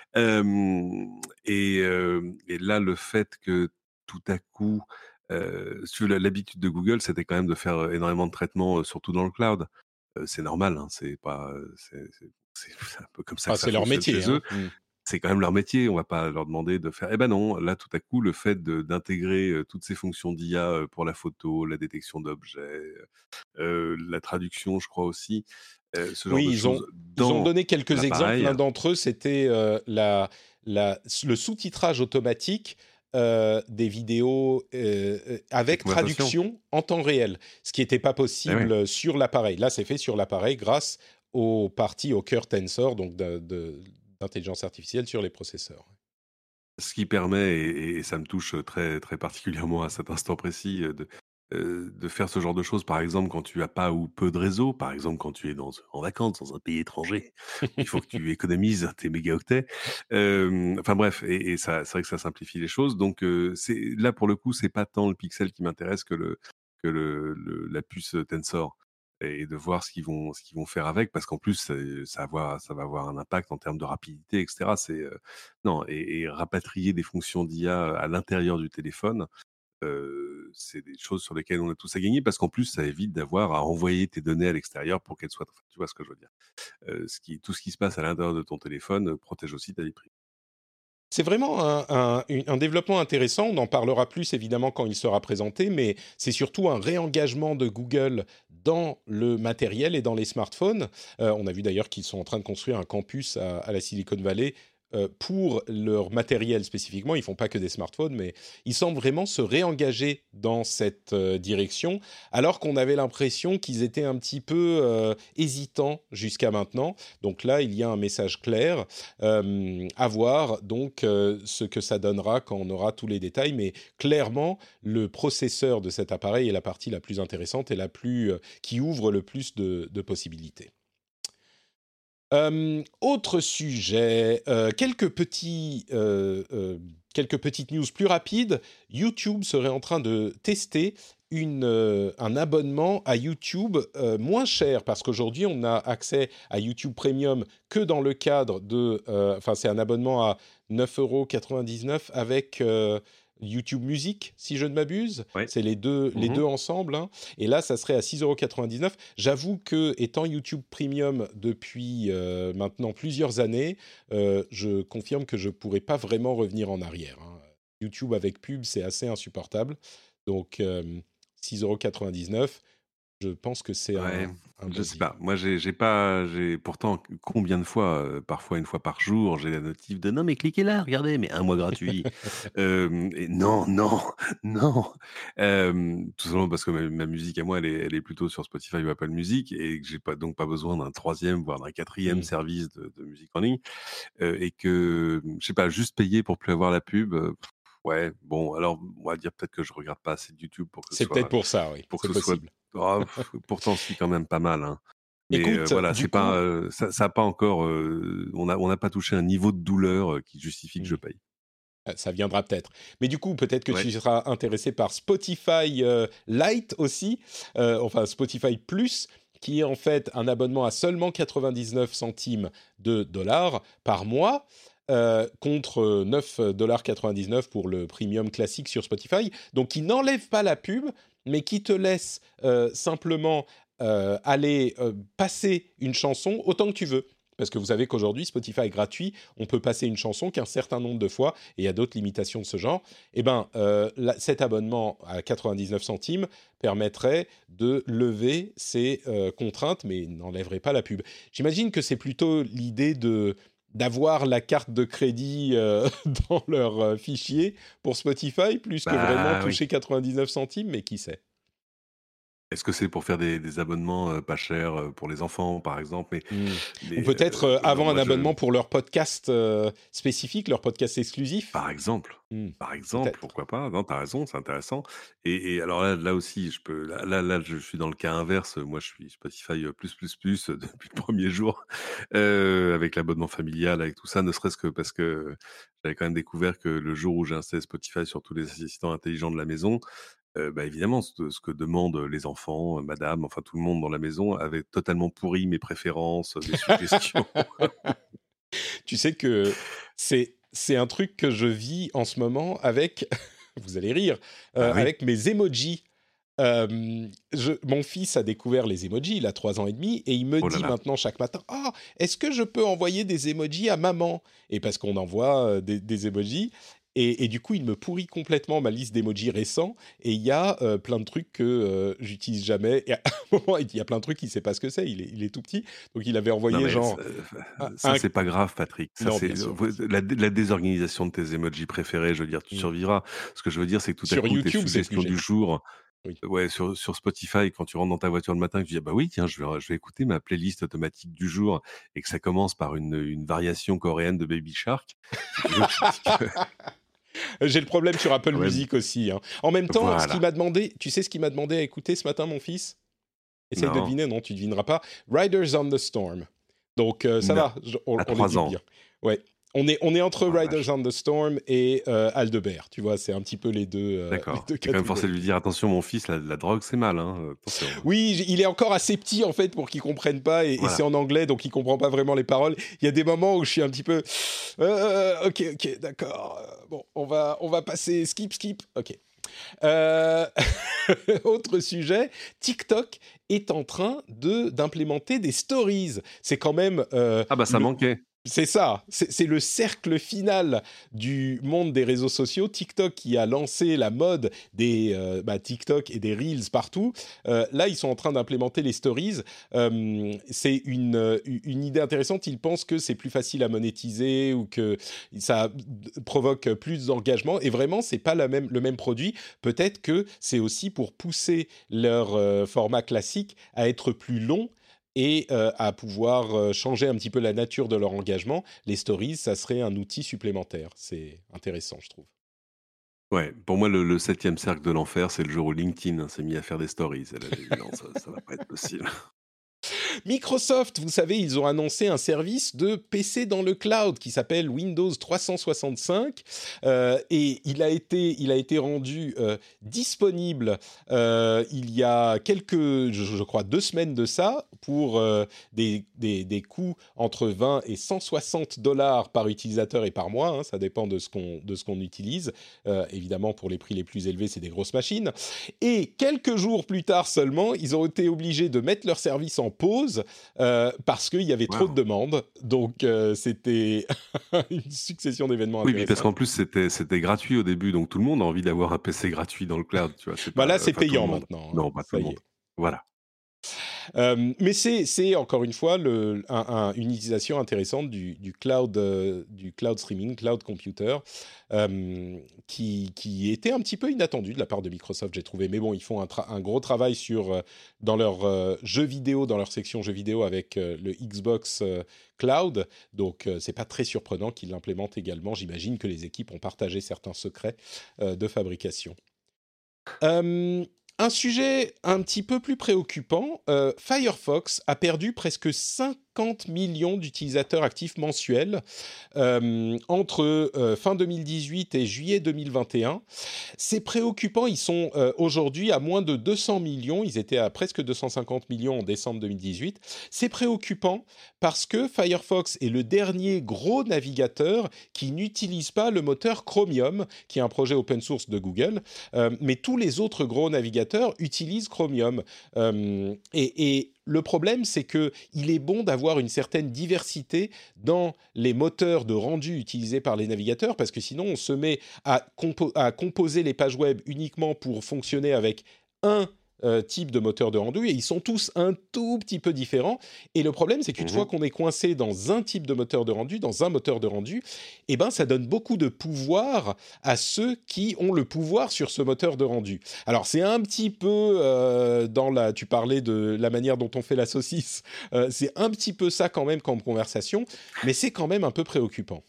Euh, et, euh, et là, le fait que tout à coup, euh, sur la- l'habitude de Google, c'était quand même de faire euh, énormément de traitements, euh, surtout dans le cloud. Euh, c'est normal, hein, c'est pas, euh, c'est c'est- c'est- c'est un peu comme ça Ah, que ça c'est leur fonctionne métier, chez eux. hein. Mm. C'est quand même leur métier, on va pas leur demander de faire. Eh ben non, là tout à coup, le fait de- d'intégrer euh, toutes ces fonctions d'I A euh, pour la photo, la détection d'objets, euh, la traduction, je crois aussi, euh, ce genre Oui, de ils ont, choses ils ont dans donné quelques exemples. l'appareil. L'un d'entre eux, c'était euh, la, la, le sous-titrage automatique euh, des vidéos euh, euh, Des avec conversations. traduction en temps réel, ce qui n'était pas Eh ouais. possible sur l'appareil. Là, c'est fait sur l'appareil grâce aux parties au cœur Tensor, donc de- de- d'intelligence artificielle sur les processeurs. Ce qui permet, et, et ça me touche très, très particulièrement à cet instant précis, euh, de, euh, de faire ce genre de choses, par exemple, quand tu as pas ou peu de réseau, par exemple, quand tu es dans, en vacances dans un pays étranger, où il faut que tu économises tes mégaoctets. Euh, enfin bref, et, et ça, c'est vrai que ça simplifie les choses. Donc euh, c'est là, pour le coup, c'est pas tant le pixel qui m'intéresse que, le, que le, le- la puce Tensor. Et de voir ce qu'ils vont, ce qu'ils vont faire avec, parce qu'en plus, ça, ça, va avoir, ça va avoir un impact en termes de rapidité, et cetera. C'est, euh, non, et, et rapatrier des fonctions d'I A à l'intérieur du téléphone, euh, c'est des choses sur lesquelles on a tous à gagner parce qu'en plus, ça évite d'avoir à envoyer tes données à l'extérieur pour qu'elles soient. Enfin, tu vois ce que je veux dire. Euh, ce qui, tout ce qui se passe à l'intérieur de ton téléphone euh, protège aussi ta vie privée. C'est vraiment un, un- une- un développement intéressant. On en parlera plus évidemment quand il sera présenté, mais c'est surtout un réengagement de Google dans le matériel et dans les smartphones. Euh, on a vu d'ailleurs qu'ils sont en train de construire un campus à, à la Silicon Valley euh, pour leur matériel spécifiquement. Ils font pas que des smartphones, mais ils semblent vraiment se réengager dans cette euh, direction, alors qu'on avait l'impression qu'ils étaient un petit peu euh, hésitants jusqu'à maintenant. Donc là, il y a un message clair. Euh, à voir donc euh, ce que ça donnera quand on aura tous les détails, mais clairement le processeur de cet appareil est la partie la plus intéressante et la plus euh, qui ouvre le plus de, de possibilités. Euh, autre sujet, euh, quelques petits, euh, euh, quelques petites news plus rapides. YouTube serait en train de tester une, euh, un abonnement à YouTube euh, moins cher parce qu'aujourd'hui on a accès à YouTube Premium que dans le cadre de, euh, enfin c'est un abonnement à neuf euros quatre-vingt-dix-neuf avec euh, YouTube Music si je ne m'abuse. Ouais. C'est les deux, les Mhm. deux ensemble, hein. Et là, ça serait à six euros quatre-vingt-dix-neuf. J'avoue que, étant YouTube Premium depuis euh, maintenant plusieurs années, euh, je confirme que je ne pourrais pas vraiment revenir en arrière, hein. YouTube avec pub, c'est assez insupportable. Donc, euh, six euros quatre-vingt-dix-neuf, je pense que c'est Ouais, un, un je bon sais deal. pas. Moi, j'ai j'ai pas, j'ai pourtant combien de fois, euh, parfois une fois par jour, j'ai la notif de non mais cliquez là, regardez, mais un mois gratuit. Euh, et non, non, non. Euh, tout simplement parce que ma, ma musique à moi, elle est, elle est plutôt sur Spotify ou Apple Music et que j'ai pas donc pas besoin d'un troisième voire d'un quatrième Hmm. service de, de musique en ligne euh, et que je sais pas, juste payer pour plus avoir la pub. euh, pff, ouais, bon, alors on va dire peut-être que je regarde pas assez de YouTube pour que ce C'est peut-être soit pour ça, oui, pour que c'est ce soit possible. oh, pff, pourtant si quand même pas mal hein. Mais euh, Écoute, voilà, du c'est pas coup, euh, ça, ça a pas encore euh, on a on n'a pas touché un niveau de douleur euh, qui justifie que je hmm, paye. ça viendra peut-être. Mais du coup, peut-être que Ouais. tu seras intéressé par Spotify euh, Lite aussi, euh, enfin Spotify Plus, qui est en fait un abonnement à seulement quatre-vingt-dix-neuf centimes de dollars par mois, euh, contre neuf dollars quatre-vingt-dix-neuf pour le premium classique sur Spotify. Donc, qui n'enlève pas la pub, mais qui te laisse euh, simplement euh, aller euh, passer une chanson autant que tu veux. parce que vous savez qu'aujourd'hui, Spotify est gratuit, on peut passer une chanson qu'un certain nombre de fois, et il y a d'autres limitations de ce genre. Eh bien, euh, la- cet abonnement à quatre-vingt-dix-neuf centimes permettrait de lever ces euh, contraintes, mais n'enlèverait pas la pub. J'imagine que c'est plutôt l'idée de d'avoir la carte de crédit euh, dans leur euh, fichier pour Spotify, plus que vraiment Bah oui. toucher quatre-vingt-dix-neuf centimes, mais qui sait. Est-ce que c'est pour faire des, des abonnements euh, pas chers euh, pour les enfants, par exemple? Mais, Hmm. Ou mais peut-être euh, euh, non, avant un moi, je, abonnement pour leur podcast euh, spécifique, leur podcast exclusif. par exemple, Hmm. par exemple, Peut-être. pourquoi pas? Non, t'as raison, c'est intéressant. Et, et alors là, là aussi, je peux, là, là, là, je suis dans le cas inverse. Moi, je suis Spotify euh, plus, plus, plus euh, depuis le premier jour, euh, avec l'abonnement familial, avec tout ça, ne serait-ce que parce que j'avais quand même découvert que le jour où j'ai installé Spotify sur tous les assistants intelligents de la maison, euh, bah évidemment, ce, ce que demandent les enfants, euh, madame, enfin tout le monde dans la maison avait totalement pourri mes préférences, mes suggestions. Tu sais que c'est c'est un truc que je vis en ce moment avec, vous allez rire, Ah euh, oui, avec mes emojis. Euh, je, mon fils a découvert les emojis, il a trois ans et demi, et il me oh là dit là. maintenant chaque matin, ah, est-ce que je peux envoyer des emojis à maman? Et parce qu'on envoie euh, des, des emojis, et, et du coup, il me pourrit complètement ma liste d'emojis récents, et il y a euh, plein de trucs que euh, j'utilise jamais. Et à un moment, il y a plein de trucs qu'il sait pas ce que c'est. Il est, il est tout petit, donc il avait Non envoyé mais genre ça, un, ça, un- c'est pas grave, Patrick. Ça non, c'est bien sûr, bien sûr. la, la désorganisation de tes emojis préférés. Je veux dire, tu Mm. survivras. Ce que je veux dire, c'est que tout à Sur coup, tes YouTube, c'est plus suggestions du gênant. jour, Oui. ouais, sur, sur Spotify, quand tu rentres dans ta voiture le matin, que tu dis ah bah oui, tiens, je vais, je vais écouter ma playlist automatique du jour, et que ça commence par une, une variation coréenne de Baby Shark. Si tu veux, tu te dis que J'ai le problème sur Apple quand même, Music aussi, hein. En même temps, ce qu'il voilà. m'a demandé, tu sais ce qu'il m'a demandé à écouter ce matin, mon fils? Essaye de Non, deviner, non, tu devineras pas. Riders on the Storm. Donc euh, ça non, va, je- on, à on trois éduque ans. bien. Ouais. On est, on est entre Oh la Riders vache. on the Storm et euh, Aldebert, tu vois, c'est un petit peu les deux, euh, les D'accord. deux T'es quand même forcé de catégories. lui dire attention, mon fils, la, la drogue c'est mal, hein. Attention. Oui, j- il est encore assez petit en fait pour qu'il comprenne pas et, et c'est Voilà. en anglais donc il comprend pas vraiment les paroles. Il y a des moments où je suis un petit peu, euh, ok, ok, d'accord. euh, Bon, on va, on va passer skip, skip. Ok. Euh, Autre sujet, TikTok est en train de d'implémenter des stories. C'est quand même euh, Ah bah ça le, manquait. c'est ça, c'est c'est le cercle final du monde des réseaux sociaux. TikTok qui a lancé la mode des euh, bah, TikTok et des Reels partout. Euh, là, ils sont en train d'implémenter les stories. Euh, c'est une, euh, une idée intéressante. Ils pensent que c'est plus facile à monétiser ou que ça d- provoque plus d'engagement. Et vraiment, c'est pas la même, le même produit. Peut-être que c'est aussi pour pousser leur euh, format classique à être plus long et euh, à pouvoir euh, changer un petit peu la nature de leur engagement. Les stories, ça serait un outil supplémentaire. C'est intéressant, je trouve. Ouais, pour moi, le, le septième cercle de l'enfer, c'est le jour où LinkedIn hein, s'est mis à faire des stories. Elle avait dit non, ça, ça va pas être possible. Microsoft, vous savez, ils ont annoncé un service de P C dans le cloud qui s'appelle Windows trois cent soixante-cinq euh, et il a été, il a été rendu euh, disponible euh, il y a quelques, je, je crois, deux semaines de ça pour euh, des, des, des coûts entre vingt et cent soixante dollars par utilisateur et par mois. Hein, ça dépend de ce qu'on de ce qu'on utilise. Euh, évidemment, pour les prix les plus élevés, c'est des grosses machines. Et quelques jours plus tard seulement, ils ont été obligés de mettre leur service en pause euh, parce qu'il y avait trop de Waouh. demandes. Donc, euh, c'était une succession d'événements Oui, puis parce intéressants. qu'en plus, c'était c'était gratuit au début, donc tout le monde a envie d'avoir un P C gratuit dans le cloud, tu vois. C'est Bah pas, là, c'est enfin tout le payant monde. maintenant, hein. Non, pas tout Ça le y monde. est. Voilà. Euh, mais c'est, c'est encore une fois le, un- un- une utilisation intéressante du, du cloud, euh, du cloud streaming, cloud computer, euh, qui, qui était un petit peu inattendu de la part de Microsoft, j'ai trouvé. Mais bon, ils font un, tra- un gros travail sur euh, dans leur euh, jeux vidéo, dans leur section jeux vidéo avec euh, le Xbox euh, Cloud. Donc, euh, c'est pas très surprenant qu'ils l'implémentent également. J'imagine que les équipes ont partagé certains secrets euh, de fabrication. Euh, un sujet un petit peu plus préoccupant, euh, Firefox a perdu presque cinquante millions d'utilisateurs actifs mensuels euh, entre euh, fin deux mille dix-huit et juillet deux mille vingt et un. C'est préoccupant, ils sont euh, aujourd'hui à moins de deux cents millions, ils étaient à presque deux cent cinquante millions en décembre deux mille dix-huit. C'est préoccupant parce que Firefox est le dernier gros navigateur qui n'utilise pas le moteur Chromium, qui est un projet open source de Google, euh, mais tous les autres gros navigateurs utilisent Chromium. Euh, et, et le problème, c'est que il est bon d'avoir une certaine diversité dans les moteurs de rendu utilisés par les navigateurs, parce que sinon, on se met à, compo- à composer les pages web uniquement pour fonctionner avec un euh, type de moteur de rendu, et ils sont tous un tout petit peu différents. Et le problème, c'est qu'une Mmh. fois qu'on est coincé dans un type de moteur de rendu, dans un moteur de rendu, eh ben, ça donne beaucoup de pouvoir à ceux qui ont le pouvoir sur ce moteur de rendu. Alors, c'est un petit peu euh, dans la... Tu parlais de la manière dont on fait la saucisse. Euh, c'est un petit peu ça quand même comme conversation, mais c'est quand même un peu préoccupant.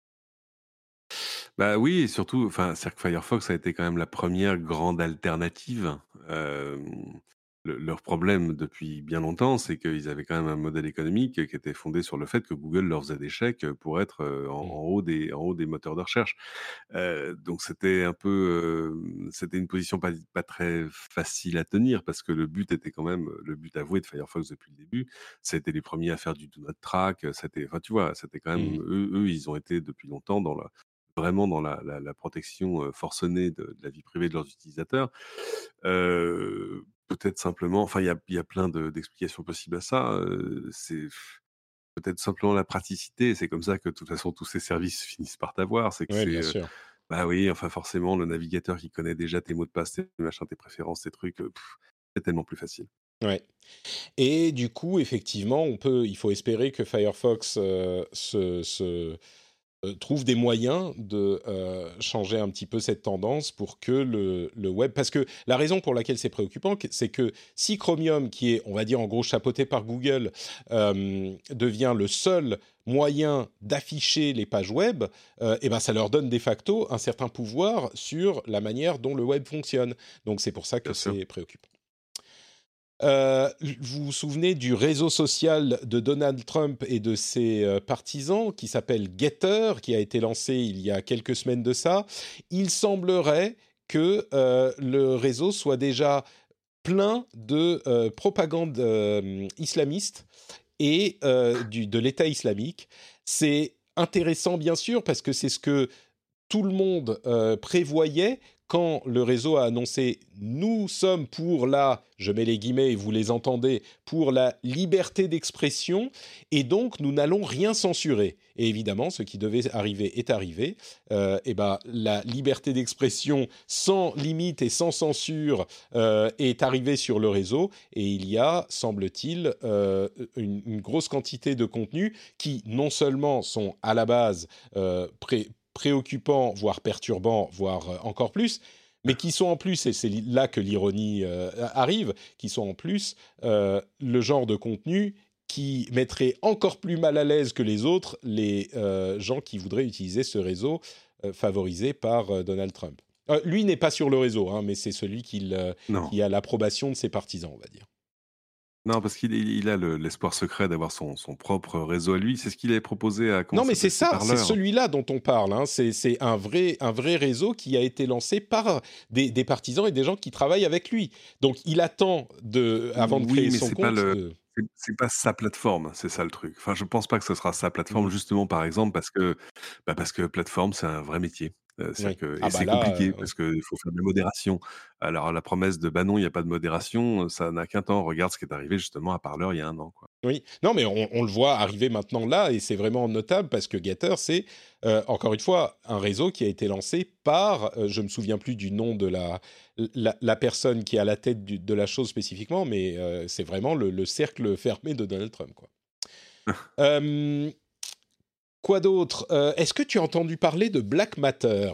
Bah oui, et surtout, enfin, c'est-à-dire que Firefox a été quand même la première grande alternative. Euh, le- leur problème depuis bien longtemps, c'est qu'ils avaient quand même un modèle économique qui était fondé sur le fait que Google leur faisait des chèques pour être euh, en, Mm. en haut des, en haut des moteurs de recherche. Euh, donc c'était un peu, euh, c'était une position pas, pas très facile à tenir parce que le but était quand même, le but avoué de Firefox depuis le début, c'était les premiers à faire du do not track. C'était, enfin tu vois, c'était quand même Mhm. eux, eux, ils ont été depuis longtemps dans la vraiment dans la, la, la protection euh, forcenée de, de la vie privée de leurs utilisateurs. Euh, peut-être simplement, enfin, il y a, il y a plein de- d'explications possibles à ça. Euh, c'est peut-être simplement la praticité. C'est comme ça que de toute façon tous ces services finissent par t'avoir. C'est que Ouais, c'est, bien euh, sûr. bah oui, enfin forcément, le navigateur qui connaît déjà tes mots de passe, tes machins, tes préférences, tes trucs, euh, pff, c'est tellement plus facile. Ouais. Et du coup, effectivement, on peut, il faut espérer que Firefox euh, se, se euh, trouve des moyens de euh, changer un petit peu cette tendance pour que le, le web... Parce que la raison pour laquelle c'est préoccupant, c'est que si Chromium, qui est, on va dire, en gros chapeauté par Google, euh, devient le seul moyen d'afficher les pages web, euh, et ben ça leur donne de facto un certain pouvoir sur la manière dont le web fonctionne. Donc c'est pour ça que Bien sûr. c'est préoccupant. Euh, vous vous souvenez du réseau social de Donald Trump et de ses euh, partisans qui s'appelle Getter, qui a été lancé il y a quelques semaines de ça. Il semblerait que euh, le réseau soit déjà plein de euh, propagande euh, islamiste et euh, du, de l'État islamique. C'est intéressant, bien sûr, parce que c'est ce que tout le monde euh, prévoyait quand le réseau a annoncé nous sommes pour la, je mets les guillemets et vous les entendez, pour la liberté d'expression et donc nous n'allons rien censurer. Et évidemment, ce qui devait arriver est arrivé. Euh, et ben la liberté d'expression sans limite et sans censure euh, est arrivée sur le réseau et il y a, semble-t-il, euh, une, une grosse quantité de contenus qui non seulement sont à la base euh, pré- préoccupants, voire perturbants, voire euh, encore plus, mais qui sont en plus, et c'est là que l'ironie euh, arrive, qui sont en plus euh, le genre de contenu qui mettrait encore plus mal à l'aise que les autres les euh, gens qui voudraient utiliser ce réseau euh, favorisé par euh, Donald Trump. Euh, lui n'est pas sur le réseau, hein, mais c'est celui qui, euh, Non. qui a l'approbation de ses partisans, on va dire. Non, parce qu'il il a le- l'espoir secret d'avoir son, son propre réseau à lui. C'est ce qu'il avait proposé à, comment Non, ça mais c'est s'appelle, c'est ça, c'est Parleur. celui-là dont on parle. Hein. C'est, c'est un vrai, un vrai réseau qui a été lancé par des, des partisans et des gens qui travaillent avec lui. Donc, il attend de, avant de Oui, créer mais son c'est pas compte. le, De... c'est c'est pas sa plateforme, c'est ça le truc. Enfin, je pense pas que ce sera sa plateforme, Mhm. justement, par exemple, parce que, bah, parce que plateforme, c'est un vrai métier. Euh, c'est-à-dire Oui. que, Ah et bah c'est là, compliqué euh, oui. parce qu'il faut faire de la modération. Alors, la promesse de bah non, il n'y a pas de modération, ça n'a qu'un temps. Regarde ce qui est arrivé justement à Parleur il y a un an, quoi. Oui, non, mais on, on le voit arriver maintenant là, et c'est vraiment notable parce que Getter, c'est euh, encore une fois un réseau qui a été lancé par, euh, je me souviens plus du nom de la la, la personne qui est à la tête du- de la chose spécifiquement, mais euh, c'est vraiment le, le cercle fermé de Donald Trump, quoi. Euh, quoi d'autre? Euh, Est-ce que tu as entendu parler de Black Matter?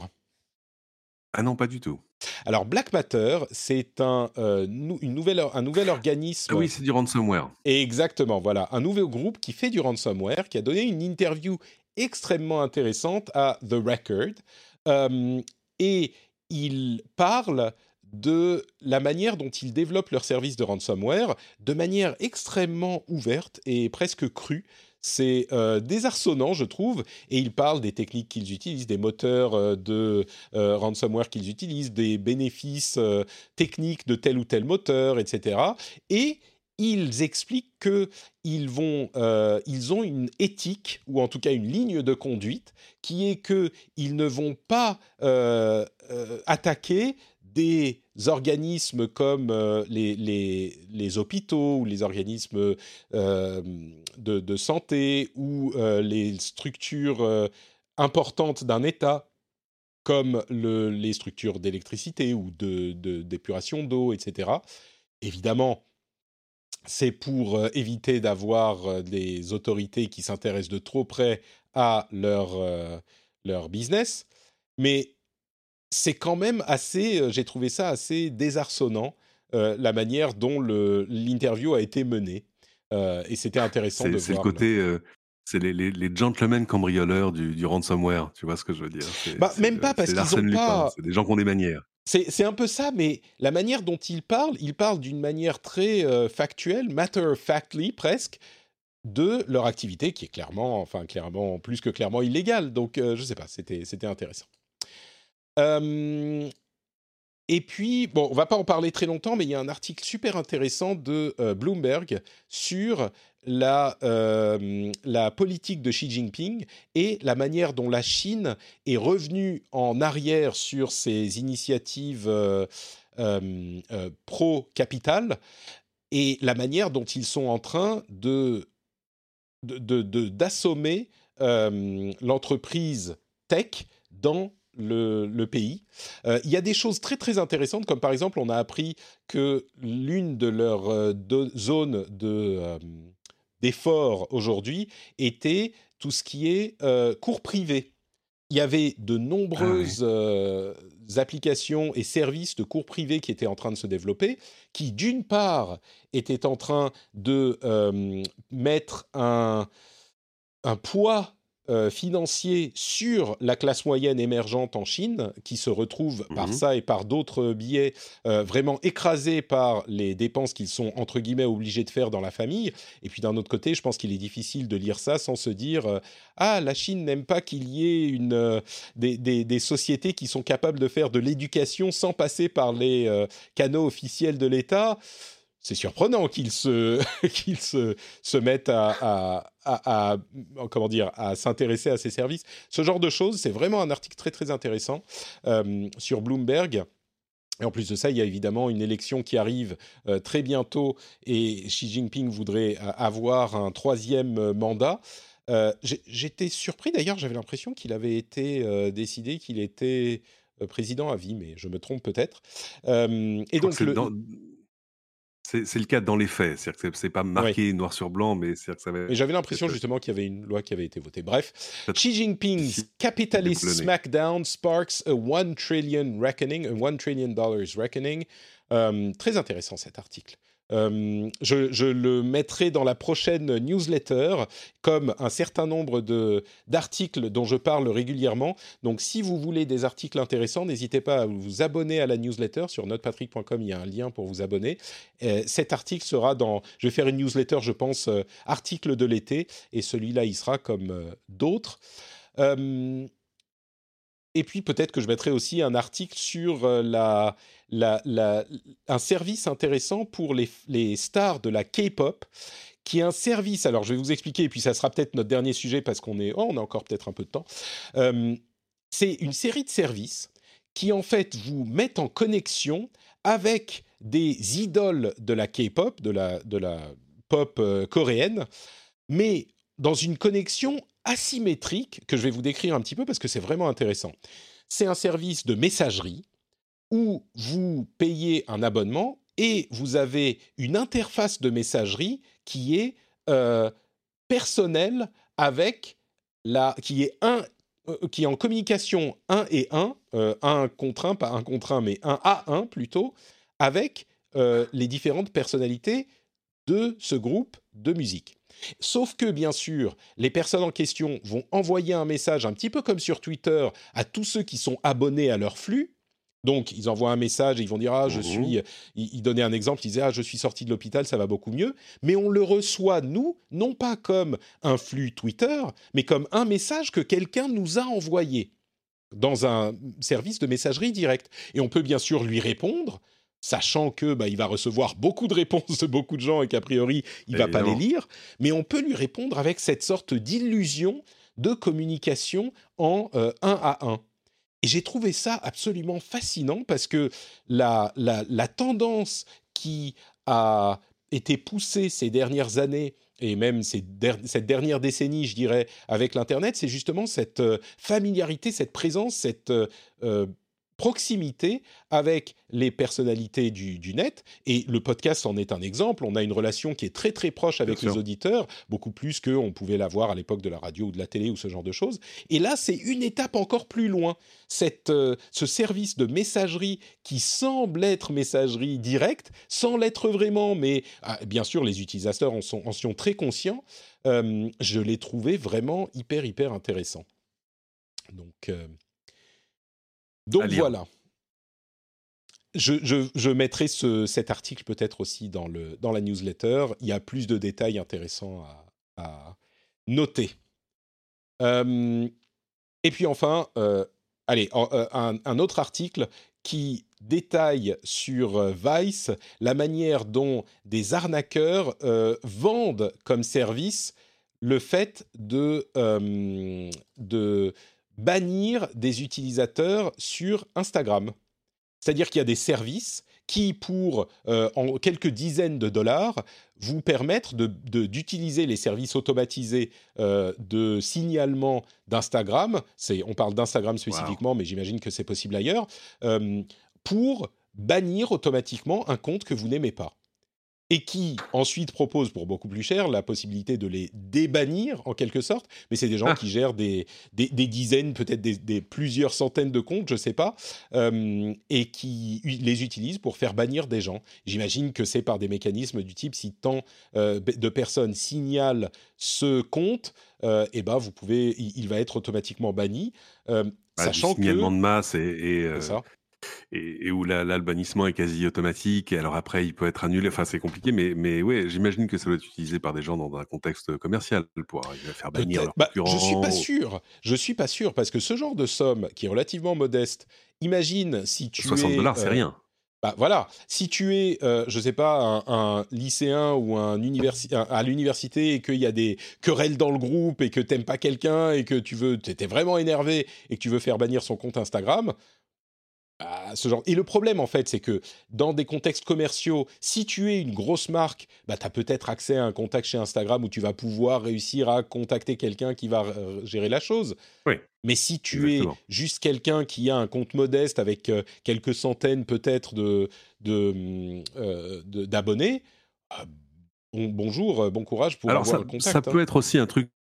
Ah non, pas du tout. Alors Black Matter, c'est un, euh, nou- une nouvelle, un nouvel Ah organisme. oui, c'est du ransomware. Exactement, voilà, un nouveau groupe qui fait du ransomware, qui a donné une interview extrêmement intéressante à The Record, euh, et il parle de la manière dont ils développent leur service de ransomware de manière extrêmement ouverte et presque crue. C'est euh, désarçonnant, je trouve, et ils parlent des techniques qu'ils utilisent, des moteurs euh, de euh, ransomware qu'ils utilisent, des bénéfices euh, techniques de tel ou tel moteur, et cetera. Et ils expliquent que ils vont, euh, ils ont une éthique ou en tout cas une ligne de conduite qui est que ils ne vont pas euh, euh, attaquer des organismes comme euh, les, les, les hôpitaux ou les organismes euh, de, de santé ou euh, les structures euh, importantes d'un État, comme le, les structures d'électricité ou de, de, d'épuration d'eau, et cetera. Évidemment, c'est pour euh, éviter d'avoir euh, des autorités qui s'intéressent de trop près à leur, euh, leur business. Mais c'est quand même assez, euh, j'ai trouvé ça assez désarçonnant, euh, la manière dont le, l'interview a été menée. Euh, et c'était intéressant C'est de c'est le voir. Le... côté, heu, c'est les les les gentlemen cambrioleurs du du ransomware, tu vois ce que je veux dire? C'est Bah, c'est, même pas heu, parce c'est qu'ils n'ont l'Arsène Lupin, pas. c'est des gens qui ont des manières. C'est, c'est un peu ça, mais la manière dont ils parlent, ils parlent d'une manière très euh, factuelle, matter-of-factly presque, de leur activité qui est clairement, enfin clairement, plus que clairement illégale. Donc, euh, je sais pas, c'était, c'était intéressant. Euh, et puis, bon, on va pas en parler très longtemps, mais il y a un article super intéressant de euh, Bloomberg sur la, euh, la politique de Xi Jinping et la manière dont la Chine est revenue en arrière sur ses initiatives euh, euh, euh, pro-capital et la manière dont ils sont en train de, de, de, de- d'assommer euh, l'entreprise tech dans le, le pays. Euh, il y a des choses très très intéressantes, comme par exemple, on a appris que l'une de leurs euh, de- zones de, euh, d'effort aujourd'hui était tout ce qui est euh, cours privés. Il y avait de Ah ouais. nombreuses euh, applications et services de cours privés qui étaient en train de se développer, qui d'une part étaient en train de euh, mettre un, un poids euh, financier sur la classe moyenne émergente en Chine, qui se retrouve par Mmh. ça et par d'autres biais euh, vraiment écrasés par les dépenses qu'ils sont entre guillemets obligés de faire dans la famille. Et puis d'un autre côté, je pense qu'il est difficile de lire ça sans se dire euh, ah, la Chine n'aime pas qu'il y ait une, euh, des, des, des sociétés qui sont capables de faire de l'éducation sans passer par les euh, canaux officiels de l'État. C'est surprenant qu'ils se, qu'ils se, se mettent à, à, à, à- comment dire, à s'intéresser à ces services. Ce genre de choses, c'est vraiment un article très très intéressant euh, sur Bloomberg. Et en plus de ça, il y a évidemment une élection qui arrive euh, très bientôt et Xi Jinping voudrait euh, avoir un troisième euh, mandat. Euh, j'ai- j'étais surpris d'ailleurs, j'avais l'impression qu'il avait été euh, décidé qu'il était euh, président à vie, mais je me trompe peut-être. Euh, Je et crois que donc, c'est le, dans c'est c'est le cas dans les faits. C'est-à-dire que c'est c'est pas oui. marqué noir sur blanc, mais c'est-à-dire que ça va Mais j'avais l'impression être, heu, justement qu'il y avait une loi qui avait été votée. Bref, peut-être Xi Jinping's difficile de capitalist déboulonner. smackdown sparks a one trillion reckoning, a one trillion dollars reckoning. Euh, très intéressant cet article. Euh, je, je le mettrai dans la prochaine newsletter comme un certain nombre de, d'articles dont je parle régulièrement. Donc si vous voulez des articles intéressants, n'hésitez pas à vous abonner à la newsletter. Sur notepatrick point com, il y a un lien pour vous abonner. Euh, cet article sera dans... Je vais faire une newsletter, je pense, euh, article de l'été, et celui-là, il sera comme euh, d'autres. Euh, et puis peut-être que je mettrai aussi un article sur euh, la, la, la- un service intéressant pour les, les stars de la K-pop, qui est un service. Alors je vais vous expliquer, et puis ça sera peut-être notre dernier sujet parce qu'on est, oh, on a encore peut-être un peu de temps. Euh, c'est une série de services qui en fait vous mettent en connexion avec des idoles de la K-pop, de la, de la pop euh, coréenne, mais dans une connexion asymétrique que je vais vous décrire un petit peu parce que c'est vraiment intéressant. C'est un service de messagerie où vous payez un abonnement et vous avez une interface de messagerie qui est euh, personnelle avec la, qui est un, euh, qui est en communication un et un, euh, un contre un, pas un contre un, mais un à un plutôt, avec euh, les différentes personnalités de ce groupe de musique. Sauf que, bien sûr, les personnes en question vont envoyer un message un petit peu comme sur Twitter à tous ceux qui sont abonnés à leur flux. Donc, ils envoient un message et ils vont dire « Ah, je Mmh. suis… » Ils donnaient un exemple, ils disaient « Ah, je suis sorti de l'hôpital, ça va beaucoup mieux. » Mais on le reçoit, nous, non pas comme un flux Twitter, mais comme un message que quelqu'un nous a envoyé dans un service de messagerie directe. Et on peut bien sûr lui répondre, sachant que bah, il va recevoir beaucoup de réponses de beaucoup de gens et qu'a priori, il ne va pas les Évidemment. lire, mais on peut lui répondre avec cette sorte d'illusion de communication en euh, un à un. Et j'ai trouvé ça absolument fascinant parce que la, la, la tendance qui a été poussée ces dernières années, et même ces der- cette dernière décennie, je dirais, avec l'Internet, c'est justement cette euh, familiarité, cette présence, cette euh, euh, proximité avec les personnalités du, du net. Et le podcast en est un exemple. On a une relation qui est très très proche Bien avec les sûr. auditeurs, beaucoup plus qu'on pouvait l'avoir à l'époque de la radio ou de la télé ou ce genre de choses. Et là, c'est une étape encore plus loin. Cette, euh, ce service de messagerie qui semble être messagerie directe, sans l'être vraiment, mais ah, bien sûr, les utilisateurs en sont, en sont très conscients. Euh, je l'ai trouvé vraiment hyper, hyper intéressant. Donc, euh, À donc lire. voilà. Je, je, je mettrai ce, cet article peut-être aussi dans, le, dans la newsletter. Il y a plus de détails intéressants à, à noter. Euh, et puis enfin, euh, allez, en- euh, un, un autre article qui détaille sur euh, Vice la manière dont des arnaqueurs euh, vendent comme service le fait de, euh, de bannir des utilisateurs sur Instagram. C'est-à-dire qu'il y a des services qui, pour euh, en quelques dizaines de dollars, vous permettent de, de- d'utiliser les services automatisés euh, de signalement d'Instagram. C'est, on parle d'Instagram Waouh. spécifiquement, mais j'imagine que c'est possible ailleurs, euh, pour bannir automatiquement un compte que vous n'aimez pas. Et qui ensuite propose pour beaucoup plus cher la possibilité de les débannir en quelque sorte, mais c'est des gens qui Ah, gèrent des, des, des dizaines, peut-être des, des plusieurs centaines de comptes, je sais pas, euh, et qui u- les utilisent pour faire bannir des gens. J'imagine que c'est par des mécanismes du type si tant euh, de personnes signalent ce compte, euh, et ben vous pouvez, il, il va être automatiquement banni, euh, bah, du sachant signalement que de masse et, et, c'est euh, ça. et, et où là, là, le bannissement est quasi automatique. Et alors après, il peut être annulé. Enfin, c'est compliqué, mais, mais ouais, j'imagine que ça doit être utilisé par des gens dans un contexte commercial pour arriver à faire bannir Peut-être. leurs Bah, je suis pas concurrents. sûr. Je suis pas sûr parce que ce genre de somme qui est relativement modeste. Imagine si tu soixante es, dollars, c'est euh, rien. bah voilà, si tu es, euh, je sais pas, un, un lycéen ou un universi- un- à l'université et qu'il y a des querelles dans le groupe et que t'aimes pas quelqu'un et que tu veux, t'étais vraiment énervé et que tu veux faire bannir son compte Instagram. Ah, ce genre. Et le problème, en fait, c'est que dans des contextes commerciaux, si tu es une grosse marque, bah, tu as peut-être accès à un contact chez Instagram où tu vas pouvoir réussir à contacter quelqu'un qui va euh, gérer la chose. Oui, Mais si tu es exactement. juste quelqu'un qui a un compte modeste avec euh, quelques centaines peut-être de, de, hum, euh, de- d'abonnés, ah, bon- bonjour, euh, bon courage pour Alors avoir ça, le ça contact, hein. peut être aussi un truc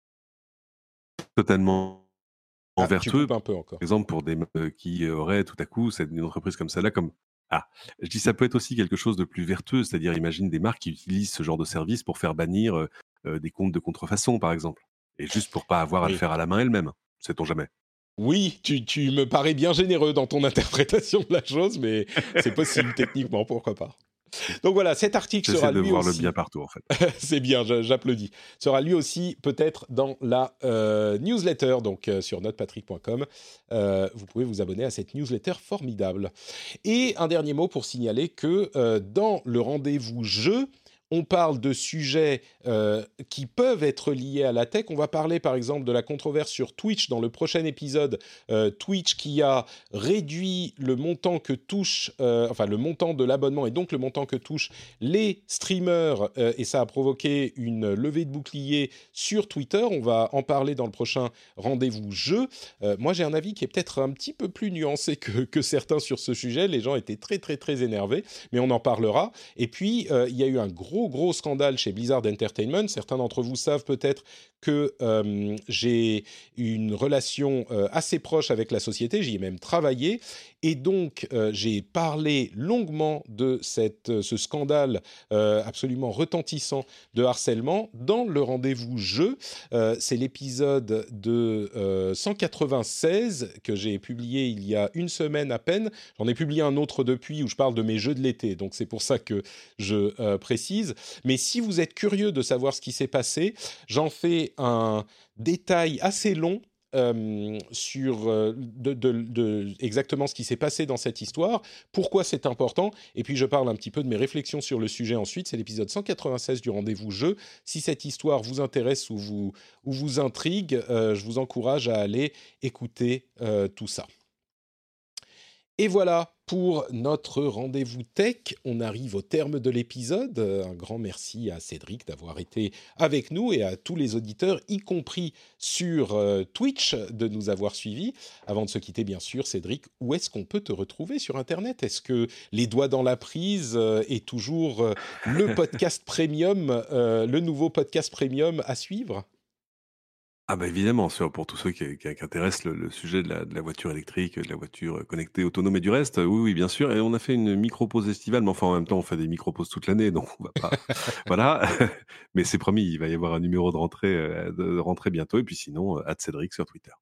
totalement Ah, tu vertueux, coupes un par peu encore. exemple pour des euh, qui auraient tout à coup c'est une entreprise comme celle-là comme ah, je dis ça peut être aussi quelque chose de plus vertueux, c'est-à-dire imagine des marques qui utilisent ce genre de service pour faire bannir euh, euh, des comptes de contrefaçon par exemple, et juste pour pas avoir à le Oui. faire à la main elle-même, sait-on jamais. Oui, tu, tu me parais bien généreux dans ton interprétation de la chose, mais c'est possible techniquement, pourquoi pas. Donc voilà, cet article J'essaie sera de lui voir le bien aussi, partout en fait. c'est bien, je- j'applaudis, sera lui aussi peut-être dans la euh, newsletter, donc euh, sur notepatrick point com. Euh, vous pouvez vous abonner à cette newsletter formidable. Et un dernier mot pour signaler que euh, dans le rendez-vous jeu, on parle de sujets euh, qui peuvent être liés à la tech. On va parler par exemple de la controverse sur Twitch dans le prochain épisode. Euh, Twitch qui a réduit le montant que touche, euh, enfin le montant de l'abonnement et donc le montant que touchent les streamers euh, et ça a provoqué une levée de bouclier sur Twitter. On va en parler dans le prochain rendez-vous jeu. Euh, moi j'ai un avis qui est peut-être un petit peu plus nuancé que, que certains sur ce sujet. Les gens étaient très très très énervés, mais on en parlera. Et puis, euh, il y a eu un gros, gros scandale chez Blizzard Entertainment. Certains d'entre vous savent peut-être que euh, j'ai une relation euh, assez proche avec la société. J'y ai même travaillé. Et donc, euh, j'ai parlé longuement de cette, euh, ce scandale euh, absolument retentissant de harcèlement dans le rendez-vous jeu. Euh, c'est l'épisode de euh, cent quatre-vingt-seize que j'ai publié il y a une semaine à peine. J'en ai publié un autre depuis où je parle de mes jeux de l'été, donc c'est pour ça que je euh, précise. Mais si vous êtes curieux de savoir ce qui s'est passé, j'en fais un détail assez long euh, sur euh, de, de, de exactement ce qui s'est passé dans cette histoire, pourquoi c'est important, et puis je parle un petit peu de mes réflexions sur le sujet ensuite. C'est l'épisode cent quatre-vingt-seize du rendez-vous jeu. Si cette histoire vous intéresse ou vous, ou vous intrigue, euh, je vous encourage à aller écouter euh, tout ça. Et voilà pour notre rendez-vous tech. On arrive au terme de l'épisode. Un grand merci à Cédric d'avoir été avec nous et à tous les auditeurs, y compris sur euh, Twitch, de nous avoir suivis. Avant de se quitter, bien sûr, Cédric, où est-ce qu'on peut te retrouver sur Internet ? Est-ce que Les Doigts dans la Prise euh, est toujours euh, le podcast premium, euh, le nouveau podcast premium à suivre ? Ah bah évidemment, sur- pour tous ceux qui, qui, qui intéressent le, le sujet de la, de la voiture électrique, de la voiture connectée, autonome et du reste, oui, oui, bien sûr. Et on a fait une micro-pause estivale, mais enfin en même temps, on fait des micro-pauses toute l'année, donc on va pas... voilà, mais c'est promis, il va y avoir un numéro de rentrée, euh, de rentrée bientôt, et puis sinon, euh, @Cédric sur Twitter.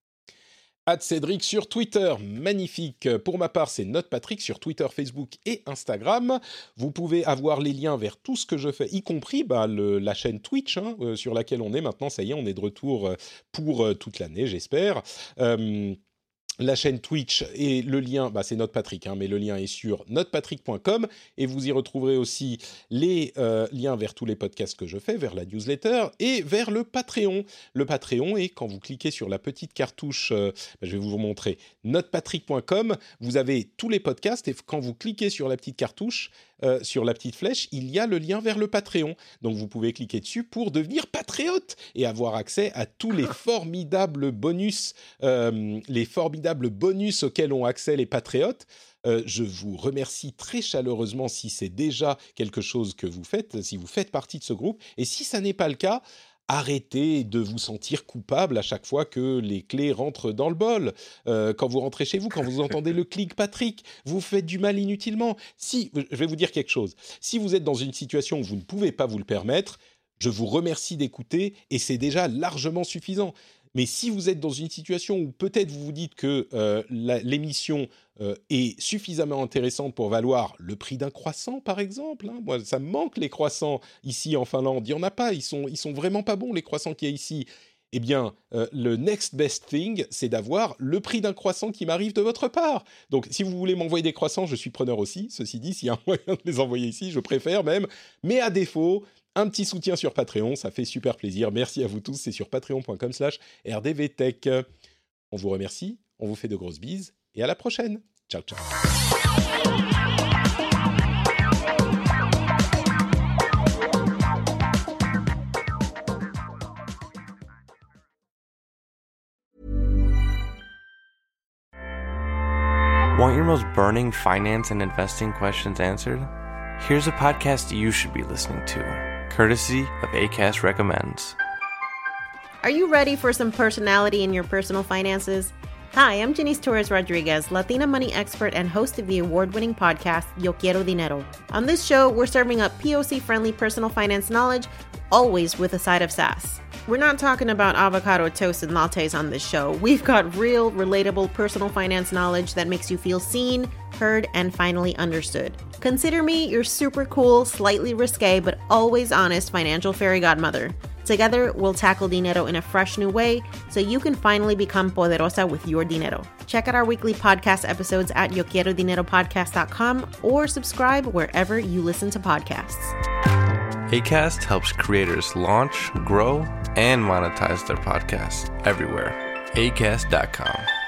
At Cédric sur Twitter, magnifique. Pour ma part, c'est NotePatrick sur Twitter, Facebook et Instagram. Vous pouvez avoir les liens vers tout ce que je fais, y compris bah, le, la chaîne Twitch hein, euh, sur laquelle on est maintenant. Ça y est, on est de retour pour euh, toute l'année, j'espère. Euh, La chaîne Twitch et le lien, bah c'est NotePatrick, hein, mais le lien est sur notepatrick point com et vous y retrouverez aussi les euh, liens vers tous les podcasts que je fais, vers la newsletter et vers le Patreon. Le Patreon, et quand vous cliquez sur la petite cartouche, euh, bah, je vais vous montrer, notepatrick point com, vous avez tous les podcasts et quand vous cliquez sur la petite cartouche, euh, sur la petite flèche, il y a le lien vers le Patreon. Donc vous pouvez cliquer dessus pour devenir patriote et avoir accès à tous les formidables bonus, euh, les formidables bonus auxquels ont accès les patriotes. Euh, je vous remercie très chaleureusement si c'est déjà quelque chose que vous faites, si vous faites partie de ce groupe. Et si ça n'est pas le cas, arrêtez de vous sentir coupable à chaque fois que les clés rentrent dans le bol. Euh, quand vous rentrez chez vous, quand vous entendez le clic Patrick, vous faites du mal inutilement. Si, je vais vous dire quelque chose. Si vous êtes dans une situation où vous ne pouvez pas vous le permettre, je vous remercie d'écouter et c'est déjà largement suffisant. Mais si vous êtes dans une situation où peut-être vous vous dites que euh, la, l'émission euh, est suffisamment intéressante pour valoir le prix d'un croissant, par exemple, hein, moi, ça me manque les croissants ici en Finlande, il n'y en a pas, ils sont, ils sont vraiment pas bons les croissants qu'il y a ici. Eh bien, euh, le next best thing, c'est d'avoir le prix d'un croissant qui m'arrive de votre part. Donc, si vous voulez m'envoyer des croissants, je suis preneur aussi. Ceci dit, s'il y a un moyen de les envoyer ici, je préfère même. Mais à défaut, un petit soutien sur Patreon, ça fait super plaisir. Merci à vous tous, c'est sur patreon point com slash r d v tech. On vous remercie, on vous fait de grosses bises et à la prochaine. Ciao, ciao. Want your most burning finance and investing questions answered? Here's a podcast you should be listening to, courtesy of Acast Recommends. Are you ready for some personality in your personal finances? Hi, I'm Janice Torres-Rodriguez, Latina money expert and host of the award-winning podcast, Yo Quiero Dinero. On this show, we're serving up P O C-friendly personal finance knowledge, always with a side of sass. We're not talking about avocado toast and lattes on this show. We've got real, relatable personal finance knowledge that makes you feel seen, heard, and finally understood. Consider me your super cool, slightly risque, but always honest financial fairy godmother. Together, we'll tackle dinero in a fresh new way so you can finally become poderosa with your dinero. Check out our weekly podcast episodes at yo quiero dinero podcast dot com or subscribe wherever you listen to podcasts. Acast helps creators launch, grow, and monetize their podcasts everywhere. acast dot com.